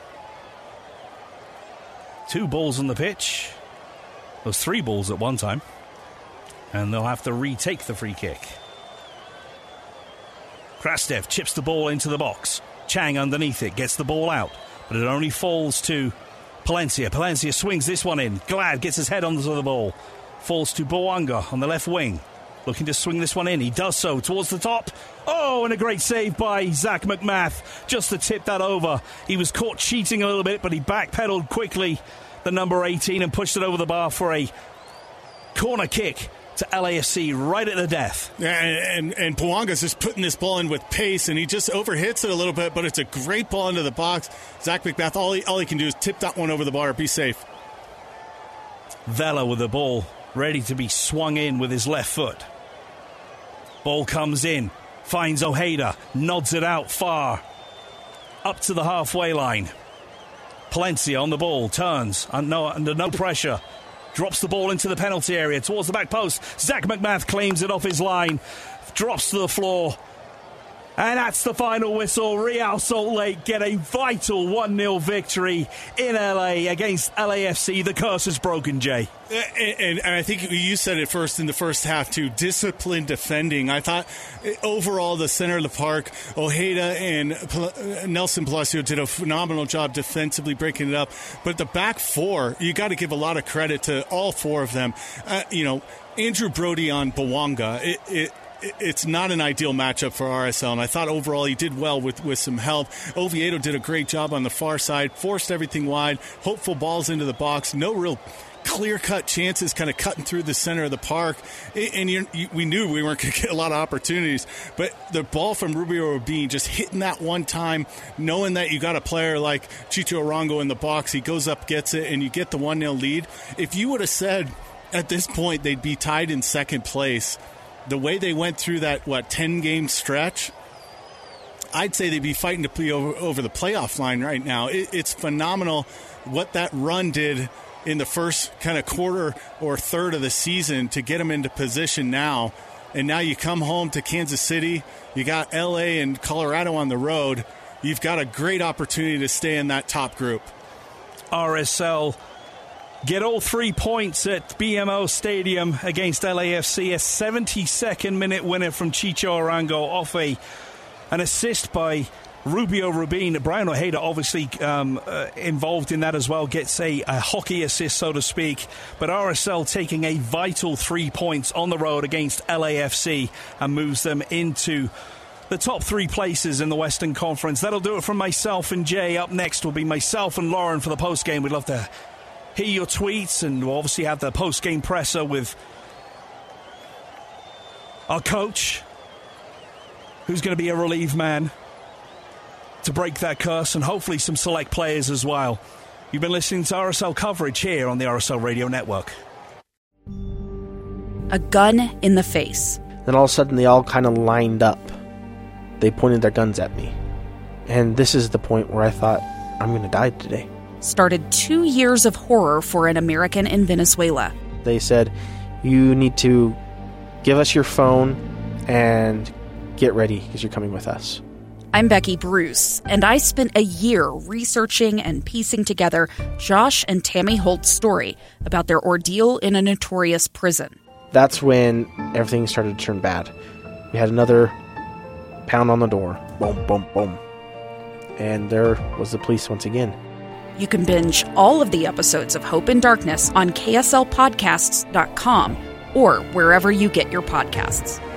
2 balls on the pitch. There was 3 balls at one time. And they'll have to retake the free kick. Krastev chips the ball into the box. Chang underneath it, gets the ball out. But it only falls to Palencia. Palencia swings this one in. Glad gets his head onto the ball. Falls to Bouanga on the left wing. Looking to swing this one in. He does so towards the top. Oh, and a great save by Zach McMath. Just to tip that over. He was caught cheating a little bit, but he backpedaled quickly, the number 18, and pushed it over the bar for a corner kick to LAFC right at the death. Yeah, and Bouanga's just putting this ball in with pace, and he just overhits it a little bit, but it's a great ball into the box. Zach McMath, all he can do is tip that one over the bar. Be safe. Vela with the ball ready to be swung in with his left foot. Ball comes in. Finds Ojeda, nods it out far, up to the halfway line. Palencia on the ball, turns, under no pressure. Drops the ball into the penalty area towards the back post. Zach McMath claims it off his line. Drops to the floor. And that's the final whistle. Real Salt Lake get a vital 1-0 victory in LA against LAFC. The curse is broken, Jay. And I think you said it first in the first half, too. Disciplined defending. I thought overall the center of the park, Ojeda and Nelson Palacio did a phenomenal job defensively breaking it up. But the back four, you got to give a lot of credit to all four of them. Andrew Brody on Bawanga, it's not an ideal matchup for RSL, and I thought overall he did well with some help. Oviedo did a great job on the far side, forced everything wide, hopeful balls into the box, no real clear-cut chances kind of cutting through the center of the park, and we knew we weren't going to get a lot of opportunities, but the ball from Rubio Rubin just hitting that one time, knowing that you got a player like Chicho Arango in the box, he goes up, gets it, and you get the 1-0 lead. If you would have said at this point they'd be tied in second place, the way they went through that, 10-game stretch, I'd say they'd be fighting to be over the playoff line right now. It's phenomenal what that run did in the first kind of quarter or third of the season to get them into position now. And now you come home to Kansas City, you got L.A. and Colorado on the road. You've got a great opportunity to stay in that top group. RSL get all 3 points at BMO Stadium against LAFC. A 72nd minute winner from Chicho Arango off an assist by Rubio Rubin. Brian Ojeda obviously involved in that as well. Gets a hockey assist, so to speak. But RSL taking a vital 3 points on the road against LAFC and moves them into the top 3 places in the Western Conference. That'll do it from myself and Jay. Up next will be myself and Lauren for the post-game. We'd love to hear your tweets, and we'll obviously have the post-game presser with our coach, who's going to be a relieved man to break that curse, and hopefully some select players as well. You've been listening to RSL coverage here on the RSL Radio Network. A gun in the face. Then all of a sudden they all kind of lined up. They pointed their guns at me. And this is the point where I thought, I'm going to die today. Started 2 years of horror for an American in Venezuela. They said, you need to give us your phone and get ready because you're coming with us. I'm Becky Bruce, and I spent a year researching and piecing together Josh and Tammy Holt's story about their ordeal in a notorious prison. That's when everything started to turn bad. We had another pound on the door. Boom, boom, boom. And there was the police once again. You can binge all of the episodes of Hope and Darkness on KSLPodcasts.com or wherever you get your podcasts.